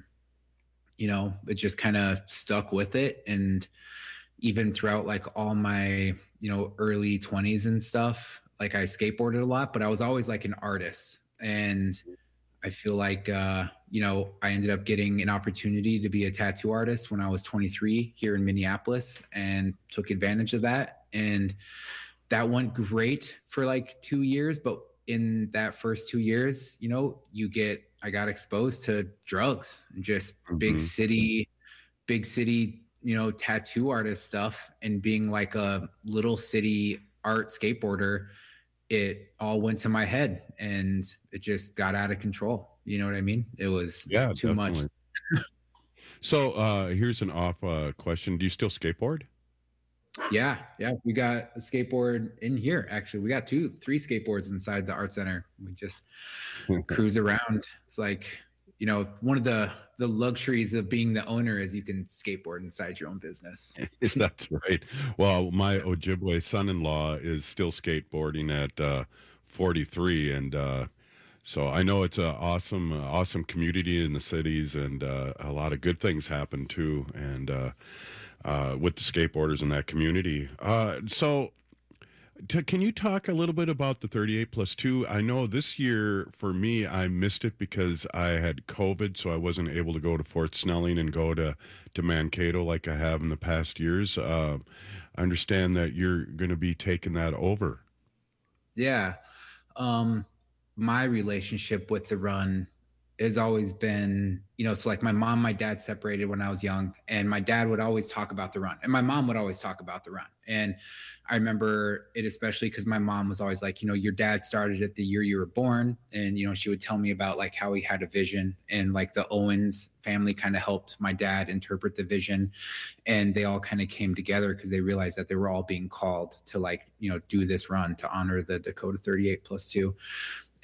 you know, it just kind of stuck with it. And even throughout like all my, you know, early twenties and stuff, like I skateboarded a lot, but I was always like an artist. And I feel like, uh, you know, I ended up getting an opportunity to be a tattoo artist when I was twenty-three here in Minneapolis, and took advantage of that. And that went great for like two years. But in that first two years, you know, you get, I got exposed to drugs and just big Mhm. city, big city, you know, tattoo artist stuff, and being like a little city art skateboarder, it all went to my head and it just got out of control. You know what I mean? It was Yeah, too much. definitely. So uh, here's an off uh, question. Do you still skateboard? Yeah, yeah. We got a skateboard in here, actually. We got two, three skateboards inside the art center. We just cruise around. It's like, you know, one of the the luxuries of being the owner is you can skateboard inside your own business. That's right. Well, my Ojibwe son-in-law is still skateboarding at uh, forty-three, and uh, so I know it's an awesome, uh, awesome community in the cities, and uh, a lot of good things happen too, and uh, uh, with the skateboarders in that community. Uh, so. T- can you talk a little bit about the thirty-eight plus two? I know this year for me, I missed it because I had COVID, so I wasn't able to go to Fort Snelling and go to, to Mankato like I have in the past years. Uh, I understand that you're going to be taking that over. Yeah. Um, my relationship with the run has always been, you know, so like my mom, my dad separated when I was young, and my dad would always talk about the run, and my mom would always talk about the run. And I remember it especially because my mom was always like, you know, your dad started it the year you were born. And, you know, she would tell me about like how he had a vision, and like the Owens family kind of helped my dad interpret the vision. And they all kind of came together because they realized that they were all being called to like, you know, do this run to honor the Dakota thirty-eight plus two.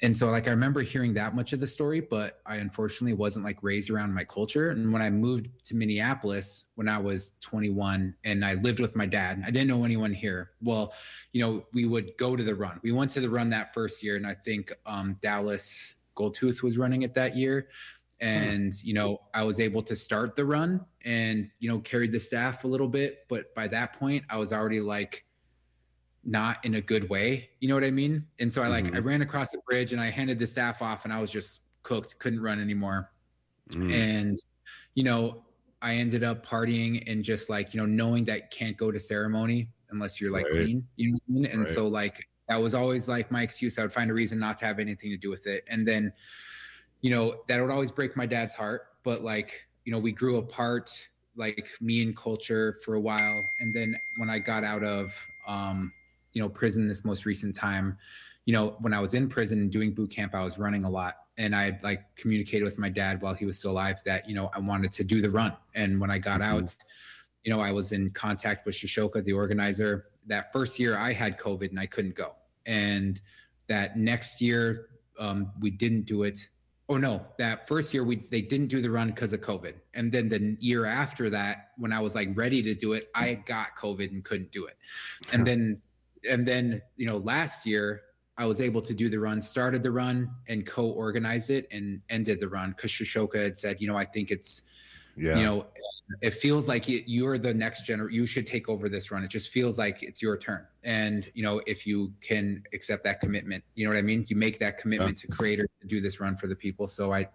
And so like I remember hearing that much of the story, but I unfortunately wasn't like raised around my culture. And when I moved to Minneapolis when I was twenty-one and I lived with my dad, I didn't know anyone here. Well, you know, we would go to the run. We went to the run that first year, and I think um, Dallas Goldtooth was running it that year. And, you know, I was able to start the run and, you know, carried the staff a little bit. But by that point, I was already like, not in a good way, you know what I mean? And so I like mm-hmm. I ran across the bridge and I handed the staff off, and I was just cooked, couldn't run anymore. Mm. And you know, I ended up partying and just like, you know, knowing that you can't go to ceremony unless you're like right. clean, you know what I mean? And right. so like that was always like my excuse. I would find a reason not to have anything to do with it. And then, you know, that would always break my dad's heart, but like, you know, we grew apart, like me and culture for a while. And then when I got out of um you know, prison this most recent time, you know, when I was in prison doing boot camp, I was running a lot, and I like communicated with my dad while he was still alive that, you know, I wanted to do the run. And when I got mm-hmm. out, you know, I was in contact with Shoshoka, the organizer. That first year I had COVID and I couldn't go. And that next year um, we didn't do it. Oh no, that first year we they didn't do the run because of COVID. And then the year after that, when I was like ready to do it, I got COVID and couldn't do it. And then And then, you know, last year I was able to do the run, started the run and co-organized it and ended the run because Shoshoka had said, you know, I think it's, yeah. you know, it feels like it, you're the next generation. You should take over this run. It just feels like it's your turn. And, you know, if you can accept that commitment, you know what I mean? You make that commitment yeah. to create or to do this run for the people. So I,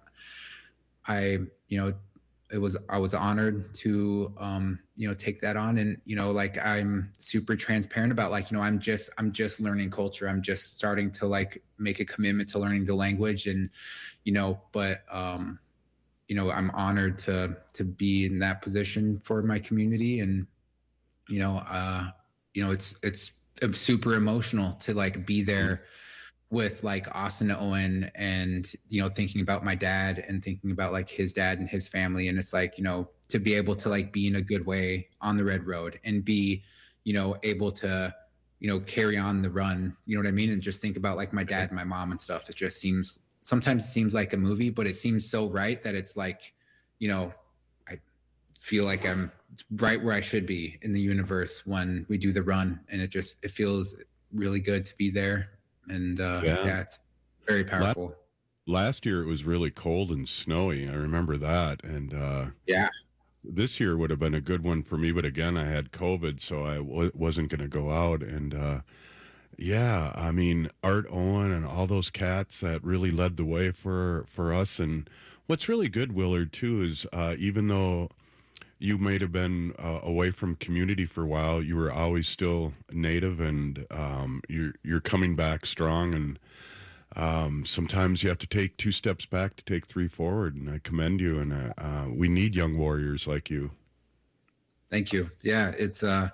I, you know, it was, I was honored to, um, you know, take that on. And, you know, like, I'm super transparent about like, you know, I'm just, I'm just learning culture. I'm just starting to like make a commitment to learning the language and, you know, but, um, you know, I'm honored to, to be in that position for my community. And, you know, uh, you know, it's, it's, it's super emotional to like be there with like Austin Owen and, you know, thinking about my dad and thinking about like his dad and his family. And it's like, you know, to be able to like be in a good way on the red road and be, you know, able to, you know, carry on the run, you know what I mean? And just think about like my dad and my mom and stuff. It just seems, sometimes it seems like a movie, but it seems so right that it's like, you know, I feel like I'm right where I should be in the universe when we do the run. And it just, it feels really good to be there. And uh, yeah. yeah, it's very powerful. Last, last year it was really cold and snowy. I remember that. And uh, yeah, this year would have been a good one for me. But again, I had COVID, so I w- wasn't going to go out. And uh, yeah, I mean, Art Owen and all those cats that really led the way for, for us. And what's really good, Willard, too, is uh, even though you may have been uh, away from community for a while, you were always still Native, and um, you're you're coming back strong. And um, sometimes you have to take two steps back to take three forward. And I commend you. And uh, uh, we need young warriors like you. Thank you. Yeah, it's uh,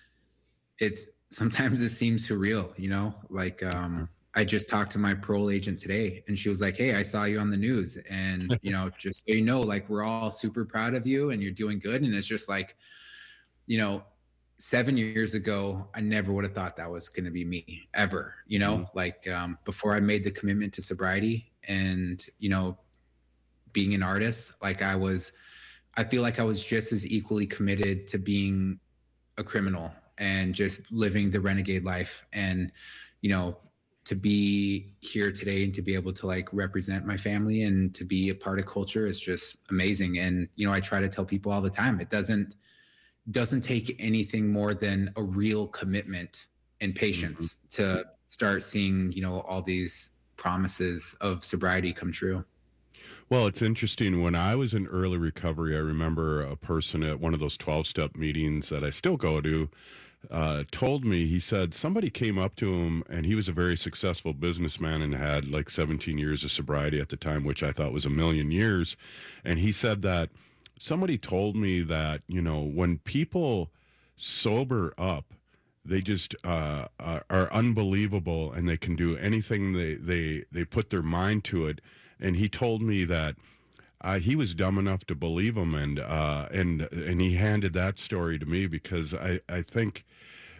it's sometimes it seems surreal, you know, like um, I just talked to my parole agent today, and she was like, hey, I saw you on the news, and, you know, just so you know, like, we're all super proud of you and you're doing good. And it's just like, you know, seven years ago, I never would have thought that was going to be me ever, you know, mm-hmm. like um, before I made the commitment to sobriety and, you know, being an artist, like I was, I feel like I was just as equally committed to being a criminal and just living the renegade life. And, you know, to be here today and to be able to like represent my family and to be a part of culture is just amazing. And, you know, I try to tell people all the time, it doesn't, doesn't take anything more than a real commitment and patience mm-hmm. to start seeing, you know, all these promises of sobriety come true. Well, it's interesting. When I was in early recovery, I remember a person at one of those twelve-step meetings that I still go to, Uh, told me, he said somebody came up to him, and he was a very successful businessman and had like seventeen years of sobriety at the time, which I thought was a million years. And he said that somebody told me that, you know, when people sober up, they just uh, are unbelievable, and they can do anything they, they, they put their mind to it. And he told me that Uh, he was dumb enough to believe him, and uh, and and he handed that story to me because I, I think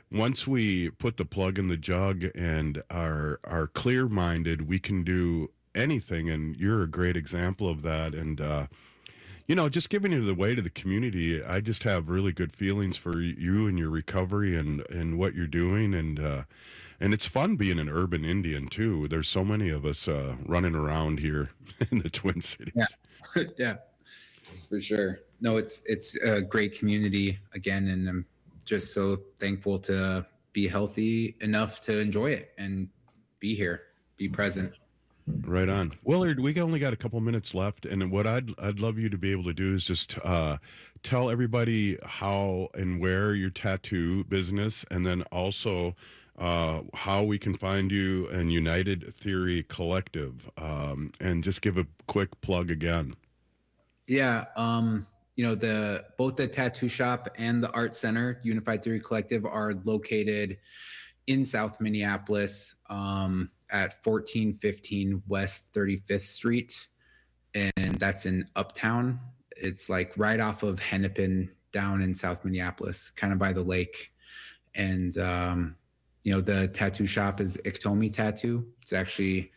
once we put the plug in the jug and are are clear-minded, we can do anything, and you're a great example of that. And uh, you know, just giving you the way to the community, I just have really good feelings for you and your recovery and and what you're doing, and uh, and it's fun being an urban Indian too. There's so many of us uh, running around here in the Twin Cities. Yeah, yeah, for sure. No, it's it's a great community again, and I'm just so thankful to be healthy enough to enjoy it and be here, be present. Right on. Willard, we only got a couple minutes left, and what I'd I'd love you to be able to do is just uh, tell everybody how and where your tattoo business, and then also uh, how we can find you and United Theory Collective, um, and just give a quick plug again. Yeah, um, you know, the both the tattoo shop and the art center, Unified Theory Collective, are located in South Minneapolis. Um, at fourteen fifteen West thirty-fifth Street, and that's in Uptown. It's like right off of Hennepin down in South Minneapolis, kind of by the lake. And, um, you know, the tattoo shop is Iktomi Tattoo. It's actually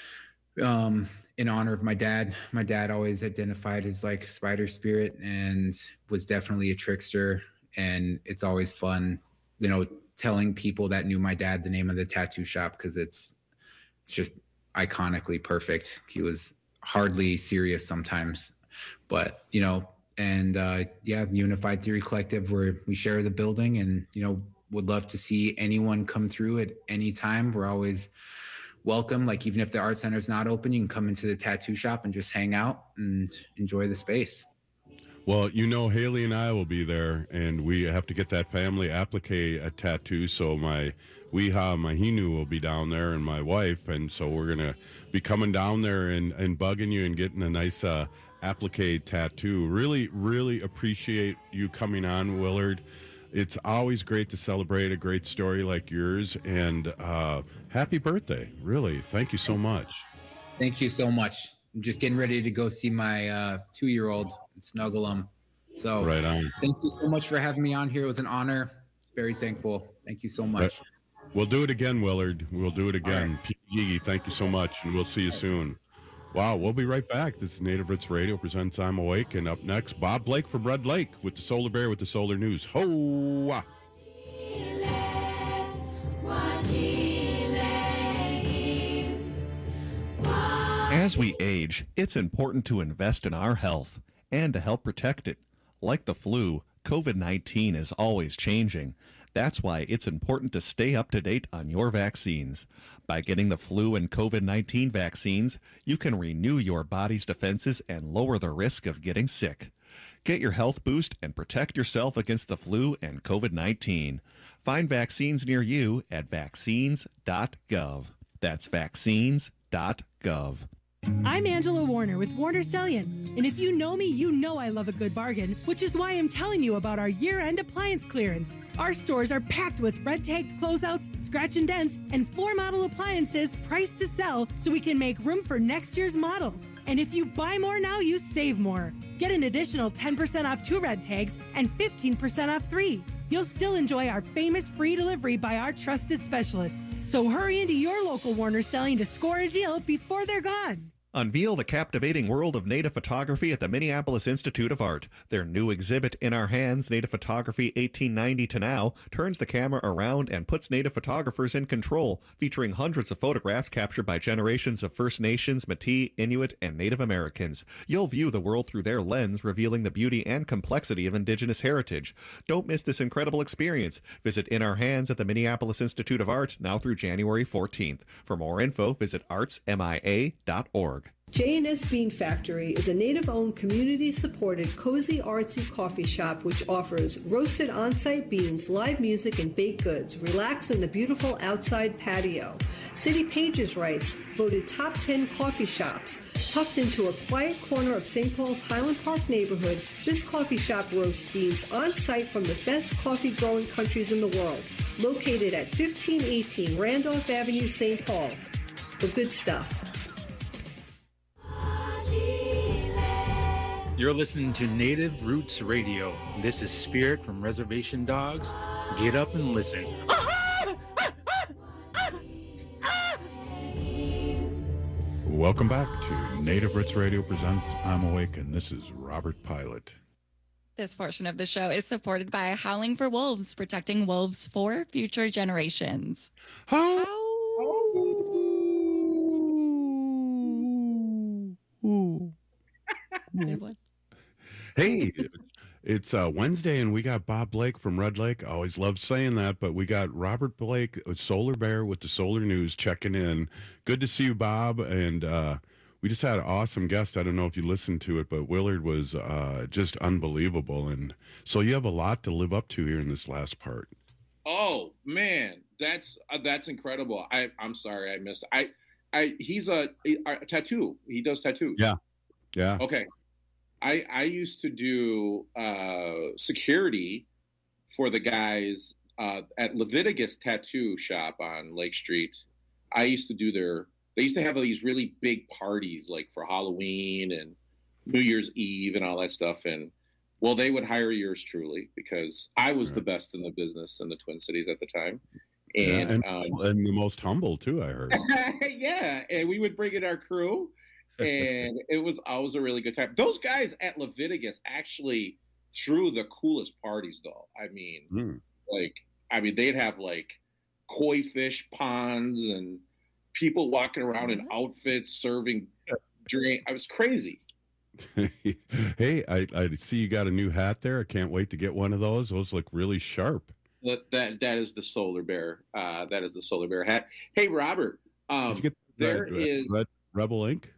um, in honor of my dad. My dad always identified as like spider spirit and was definitely a trickster. And it's always fun, you know, telling people that knew my dad the name of the tattoo shop, because it's It's just iconically perfect. He was hardly serious sometimes, but, you know, and uh, yeah, Unified Theory Collective, where we share the building, and, you know, would love to see anyone come through at any time. We're always welcome. Like, even if the art center is not open, you can come into the tattoo shop and just hang out and enjoy the space. Well, you know, Haley and I will be there, and we have to get that family applique a tattoo. So my Weha Mahinu will be down there, and my wife, and so we're gonna be coming down there and, and bugging you and getting a nice uh, applique tattoo. Really, really appreciate you coming on, Willard. It's always great to celebrate a great story like yours, and uh, happy birthday! Really, thank you so much. Thank you so much. I'm just getting ready to go see my uh, two-year-old and snuggle him. So, right on. Thank you so much for having me on here. It was an honor. Very thankful. Thank you so much. We'll do it again, Willard. We'll do it again. Right. Pete Yigi, thank you so much, and we'll see you soon. Wow, we'll be right back. This is Native Roots Radio presents I'm Awake, and up next, Bob Blake from Red Lake with the Solar Bear with the Solar News. Ho! As we age, it's important to invest in our health and to help protect it. Like the flu, COVID nineteen is always changing. That's why it's important to stay up to date on your vaccines. By getting the flu and COVID nineteen vaccines, you can renew your body's defenses and lower the risk of getting sick. Get your health boost and protect yourself against the flu and COVID nineteen. Find vaccines near you at vaccines dot gov. That's vaccines dot gov. I'm Angela Warner with Warner Stellian, and if you know me, you know I love a good bargain, which is why I'm telling you about our year-end appliance clearance. Our stores are packed with red-tagged closeouts, scratch and dents, and floor model appliances priced to sell so we can make room for next year's models. And if you buy more now, you save more. Get an additional ten percent off two red tags and fifteen percent off three. You'll still enjoy our famous free delivery by our trusted specialists. So hurry into your local Warner Stellian to score a deal before they're gone. Unveil the captivating world of native photography at the Minneapolis Institute of Art. Their new exhibit, In Our Hands, Native Photography eighteen ninety to Now, turns the camera around and puts native photographers in control, featuring hundreds of photographs captured by generations of First Nations, Métis, Inuit, and Native Americans. You'll view the world through their lens, revealing the beauty and complexity of Indigenous heritage. Don't miss this incredible experience. Visit In Our Hands at the Minneapolis Institute of Art now through January fourteenth. For more info, visit arts m i a dot org. J and S Bean Factory is a native-owned, community-supported, cozy, artsy coffee shop which offers roasted on-site beans, live music, and baked goods. Relax in the beautiful outside patio. City Pages writes, voted top ten coffee shops. Tucked into a quiet corner of Saint Paul's Highland Park neighborhood, this coffee shop roasts beans on-site from the best coffee-growing countries in the world. Located at fifteen eighteen Randolph Avenue, Saint Paul. The good stuff. You're listening to Native Roots Radio. This is Spirit from Reservation Dogs. Get up and listen. Welcome back to Native Roots Radio presents I'm Awake, and this is Robert Pilot. This portion of the show is supported by Howling for Wolves, protecting wolves for future generations. How? Good one. Hey, it's uh, Wednesday, and we got Bob Blake from Red Lake. I always love saying that, but we got Robert Blake, Solar Bear with the Solar News, checking in. Good to see you, Bob. And uh, we just had an awesome guest. I don't know if you listened to it, but Willard was uh, just unbelievable. And so you have a lot to live up to here in this last part. Oh man, that's uh, that's incredible. I I'm sorry I missed. I I he's a, a, a tattoo. He does tattoos. Yeah, yeah. Okay. I, I used to do uh, security for the guys uh, at Leviticus Tattoo Shop on Lake Street. I used to do their, they used to have these really big parties like for Halloween and New Year's Eve and all that stuff. And well, they would hire yours truly because I was right. the best in the business in the Twin Cities at the time. And, yeah, and, um, and the most humble too, I heard. Yeah. And we would bring in our crew. And it was always a really good time. Those guys at Leviticus actually threw the coolest parties, though. I mean, mm. like, I mean, they'd have like koi fish ponds and people walking around in outfits serving drink. I was crazy. Hey, I, I see you got a new hat there. I can't wait to get one of those. Those look really sharp. That that, that is the Solar Bear. Uh, that is the Solar Bear hat. Hey, Robert. Um, Did you get there Red, is Red Rebel Ink.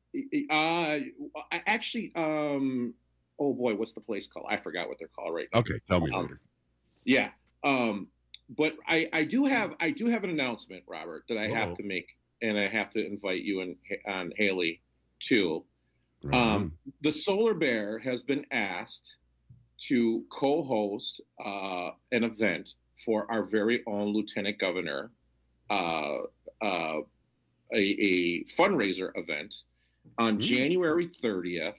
Uh, I actually, um, oh boy, what's the place called? I forgot what they're called right now. Okay, tell me um, later. Yeah, um, but I, I do have, I do have an announcement, Robert, that I Uh-oh. have to make, and I have to invite you and on Haley too. Right. Um, the Solar Bear has been asked to co-host uh, an event for our very own Lieutenant Governor, uh, uh, a, a fundraiser event. On mm. January thirtieth.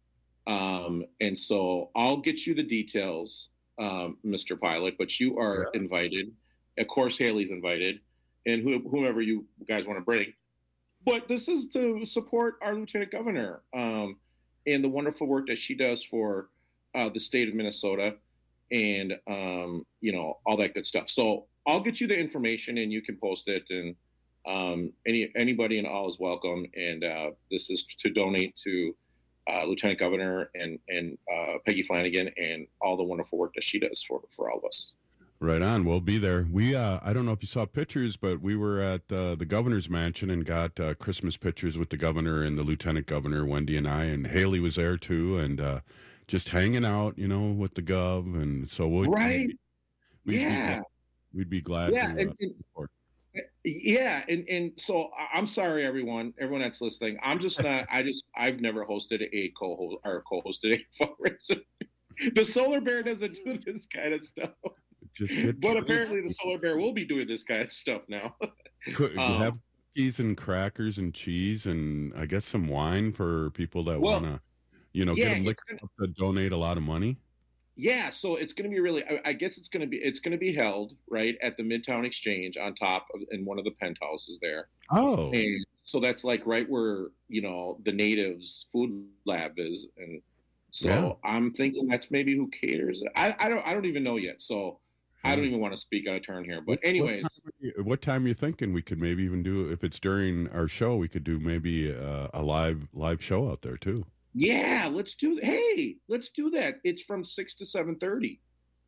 Um, and so I'll get you the details, um, Mister Pilot, but you are yeah. invited. Of course, Haley's invited, and who, whomever you guys want to bring. But this is to support our Lieutenant Governor um, and the wonderful work that she does for uh, the state of Minnesota and, um, you know, all that good stuff. So I'll get you the information and you can post it, and Um, any anybody and all is welcome, and uh, this is to donate to uh, Lieutenant Governor and and uh, Peggy Flanagan and all the wonderful work that she does for for all of us. Right on. We'll be there. We uh, I don't know if you saw pictures, but we were at uh, the governor's mansion and got uh, Christmas pictures with the governor and the lieutenant governor, Wendy and I, and Haley was there too, and uh, just hanging out, you know, with the gov, and so we'll, right, we'd, yeah, be, we'd be glad. Yeah, to, and, uh, and, support. Yeah, and, and so I'm sorry, everyone, everyone that's listening. I'm just not. I just I've never hosted a co-host or co-hosted a fundraiser. The Solar Bear doesn't do this kind of stuff. Just get but apparently, the Solar Bear will be doing this kind of stuff now. Could you um, have cookies and crackers and cheese and I guess some wine for people that well, want to, you know, yeah, get them liquor to donate a lot of money. Yeah, so it's going to be really. I, I guess it's going to be. It's going to be held right at the Midtown Exchange on top of in one of the penthouses there. Oh, and so that's like right where you know the Natives Food Lab is, and so Yeah. I'm thinking that's maybe who caters. I, I don't. I don't even know yet. So I don't even want to speak on a turn here. But What- anyways, what time, are you- what time are you thinking we could maybe even do if it's during our show? We could do maybe uh, a live live show out there too. yeah, let's do. Hey, let's do that. It's from six to seven thirty.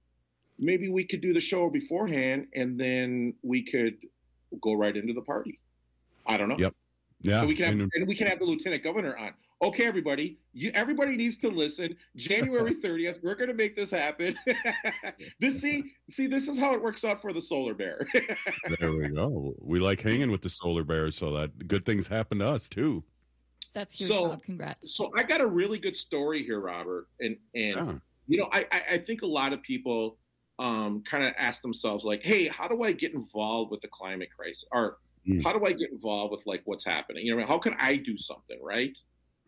Maybe we could do the show beforehand, and then we could go right into the party. I don't know. Yep. Yeah. So we can have, and- and we can have the Lieutenant Governor on. Okay, everybody, you, everybody needs to listen. January thirtieth, we're going to make this happen. this see, see, this is how it works out for the Solar Bear. There we go. We like hanging with the Solar Bears, so that good things happen to us too. That's huge, So- Rob. Congrats. So I got a really good story here, Robert, and and Yeah. you know, I I I think a lot of people um kind of ask themselves like, hey, how do I get involved with the climate crisis, or Mm. how do I get involved with like what's happening? You know, how can I do something, right?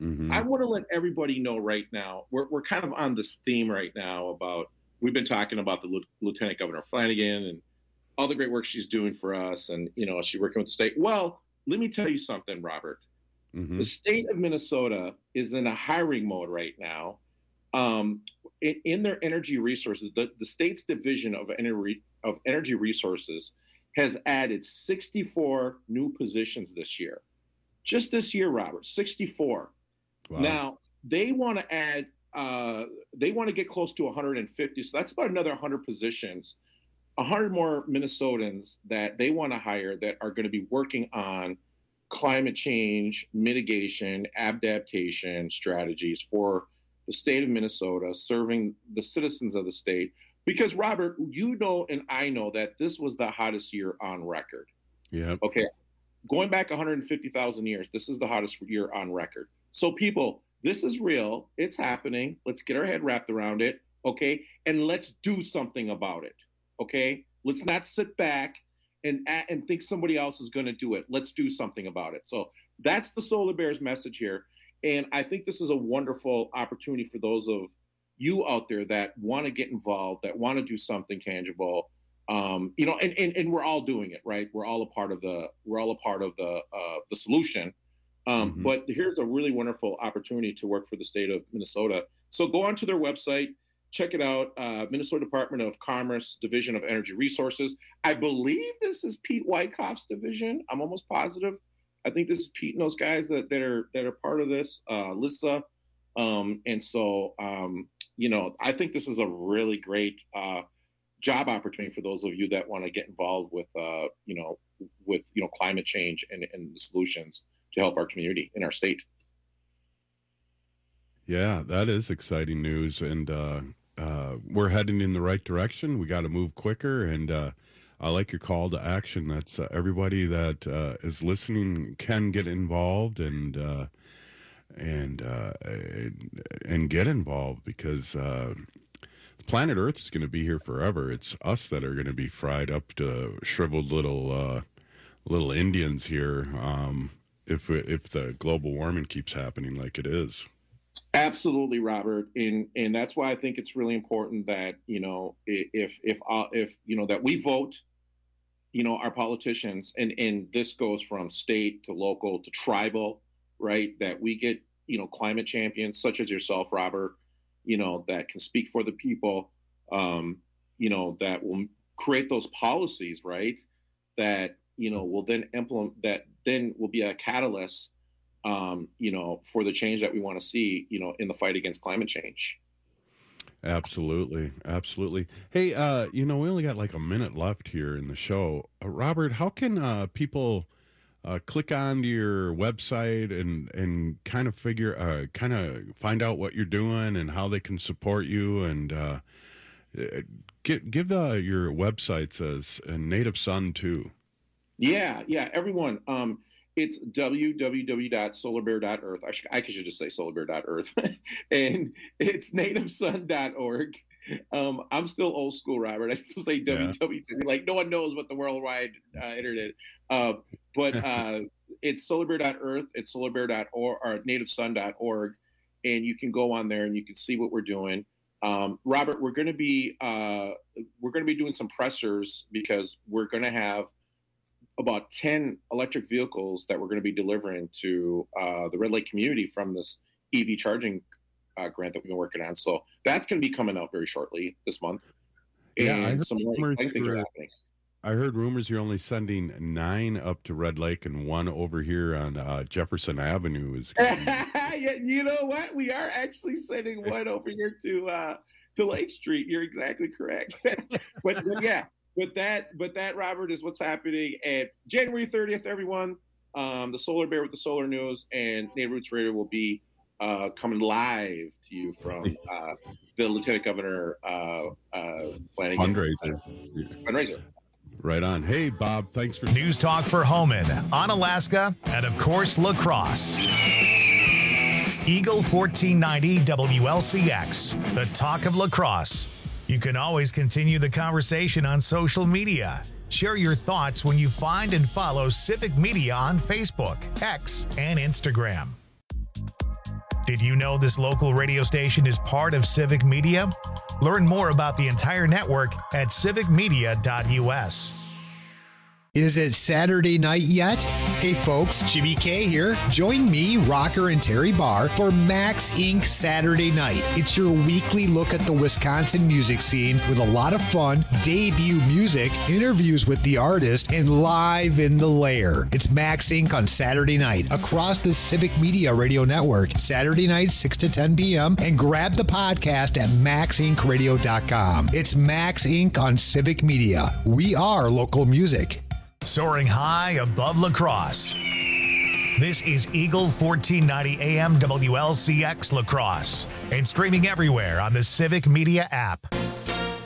Mm-hmm. I want to let everybody know right now, we're, we're kind of on this theme right now about, we've been talking about the L- Lieutenant Governor Flanagan and all the great work she's doing for us. And, you know, she's working with the state. Well, let me tell you something, Robert. Mm-hmm. The state of Minnesota is in a hiring mode right now. Um, in, in their energy resources, the, the state's division of energy, of energy resources has added sixty-four new positions this year. Just this year, Robert, sixty-four. Wow. Now, they want to add, uh, they want to get close to one hundred fifty. So that's about another one hundred positions, one hundred more Minnesotans that they want to hire that are going to be working on climate change, mitigation, adaptation strategies for the state of Minnesota, serving the citizens of the state. Because, Robert, you know and I know that this was the hottest year on record. Yeah. Okay. Going back one hundred fifty thousand years, this is the hottest year on record. So, people, this is real. It's happening. Let's get our head wrapped around it, okay? And let's do something about it, okay? Let's not sit back and and think somebody else is going to do it. Let's do something about it. So that's the Solar Bears message here. And I think this is a wonderful opportunity for those of you out there that want to get involved, that want to do something tangible. Um, you know, and, and and we're all doing it, right? We're all a part of the we're all a part of the uh, the solution. Um, mm-hmm. But here's a really wonderful opportunity to work for the state of Minnesota. So go onto their website, check it out. Uh, Minnesota Department of Commerce, Division of Energy Resources. I believe this is Pete Wyckoff's division. I'm almost positive. I think this is Pete and those guys that, that are that are part of this. Uh, Lissa, um, and so um, you know, I think this is a really great uh, job opportunity for those of you that want to get involved with uh, you know with you know climate change and, and the solutions to help our community in our state. Yeah, that is exciting news, and uh, uh, we're heading in the right direction. We got to move quicker, and uh, I like your call to action. That's uh, everybody that uh, is listening can get involved and uh, and, uh, and and get involved because uh, planet Earth is going to be here forever. It's us that are going to be fried up to shriveled little uh, little Indians here. Um, if if the global warming keeps happening like it is. Absolutely, Robert, and and that's why I think it's really important that you know if if uh, if you know that we vote, you know, our politicians, and and this goes from state to local to tribal, right? That we get you know climate champions such as yourself, Robert, you know that can speak for the people, um, you know that will create those policies, right? That you know will then implement that then will be a catalyst. Um, you know, for the change that we want to see, you know, in the fight against climate change. Absolutely. Absolutely. Hey, uh, you know, we only got like a minute left here in the show. Uh, Robert, how can uh, people uh, click on your website and, and kind of figure, uh, kind of find out what you're doing and how they can support you and uh, give, give uh, your websites as a Native Son too? Yeah, yeah, everyone. Um, It's w w w dot solar bear dot earth. I should, I should just say solar bear dot earth. And it's native son dot org. Um, I'm still old school, Robert. I still say yeah. W W W. Like, no one knows what the worldwide uh, internet. Uh, but uh, it's solar bear dot earth. It's solar bear dot org or native son dot org. And you can go on there and you can see what we're doing. Um, Robert, we're going to be uh, we're going to be doing some pressers because we're going to have about ten electric vehicles that we're going to be delivering to uh, the Red Lake community from this E V charging uh, grant that we've been working on. So that's going to be coming out very shortly this month. And yeah, I heard, some rumors things are happening. I heard rumors you're only sending nine up to Red Lake and one over here on uh, Jefferson Avenue. Is yeah, you know what? We are actually sending one over here to uh, to Lake Street. You're exactly correct. but, but yeah. But that, but that, Robert, is what's happening at January thirtieth, everyone. Um, the Solar Bear with the Solar News and Native Roots Radio will be uh, coming live to you from uh, the Lieutenant Governor uh, uh, Flanagan fundraiser. Fundraiser. Right on. Hey, Bob, thanks for News Talk for Homan on Alaska and, of course, La Crosse. Eagle fourteen ninety W L C X, the talk of La Crosse. You can always continue the conversation on social media. Share your thoughts when you find and follow Civic Media on Facebook, X, and Instagram. Did you know this local radio station is part of Civic Media? Learn more about the entire network at civic media dot u s. Is it Saturday night yet? Hey folks, Jimmy K here. Join me, Rocker and Terry Barr, for Max Incorporated Saturday Night. It's your weekly look at the Wisconsin music scene with a lot of fun, debut music, interviews with the artist, and live in the lair. It's Max Incorporated on Saturday night across the Civic Media Radio Network, Saturday night, six to ten p.m., and grab the podcast at max inc radio dot com. It's Max Incorporated on Civic Media. We are local music. Soaring high above La Crosse. This is Eagle fourteen ninety A M W L C X La Crosse and streaming everywhere on the Civic Media app.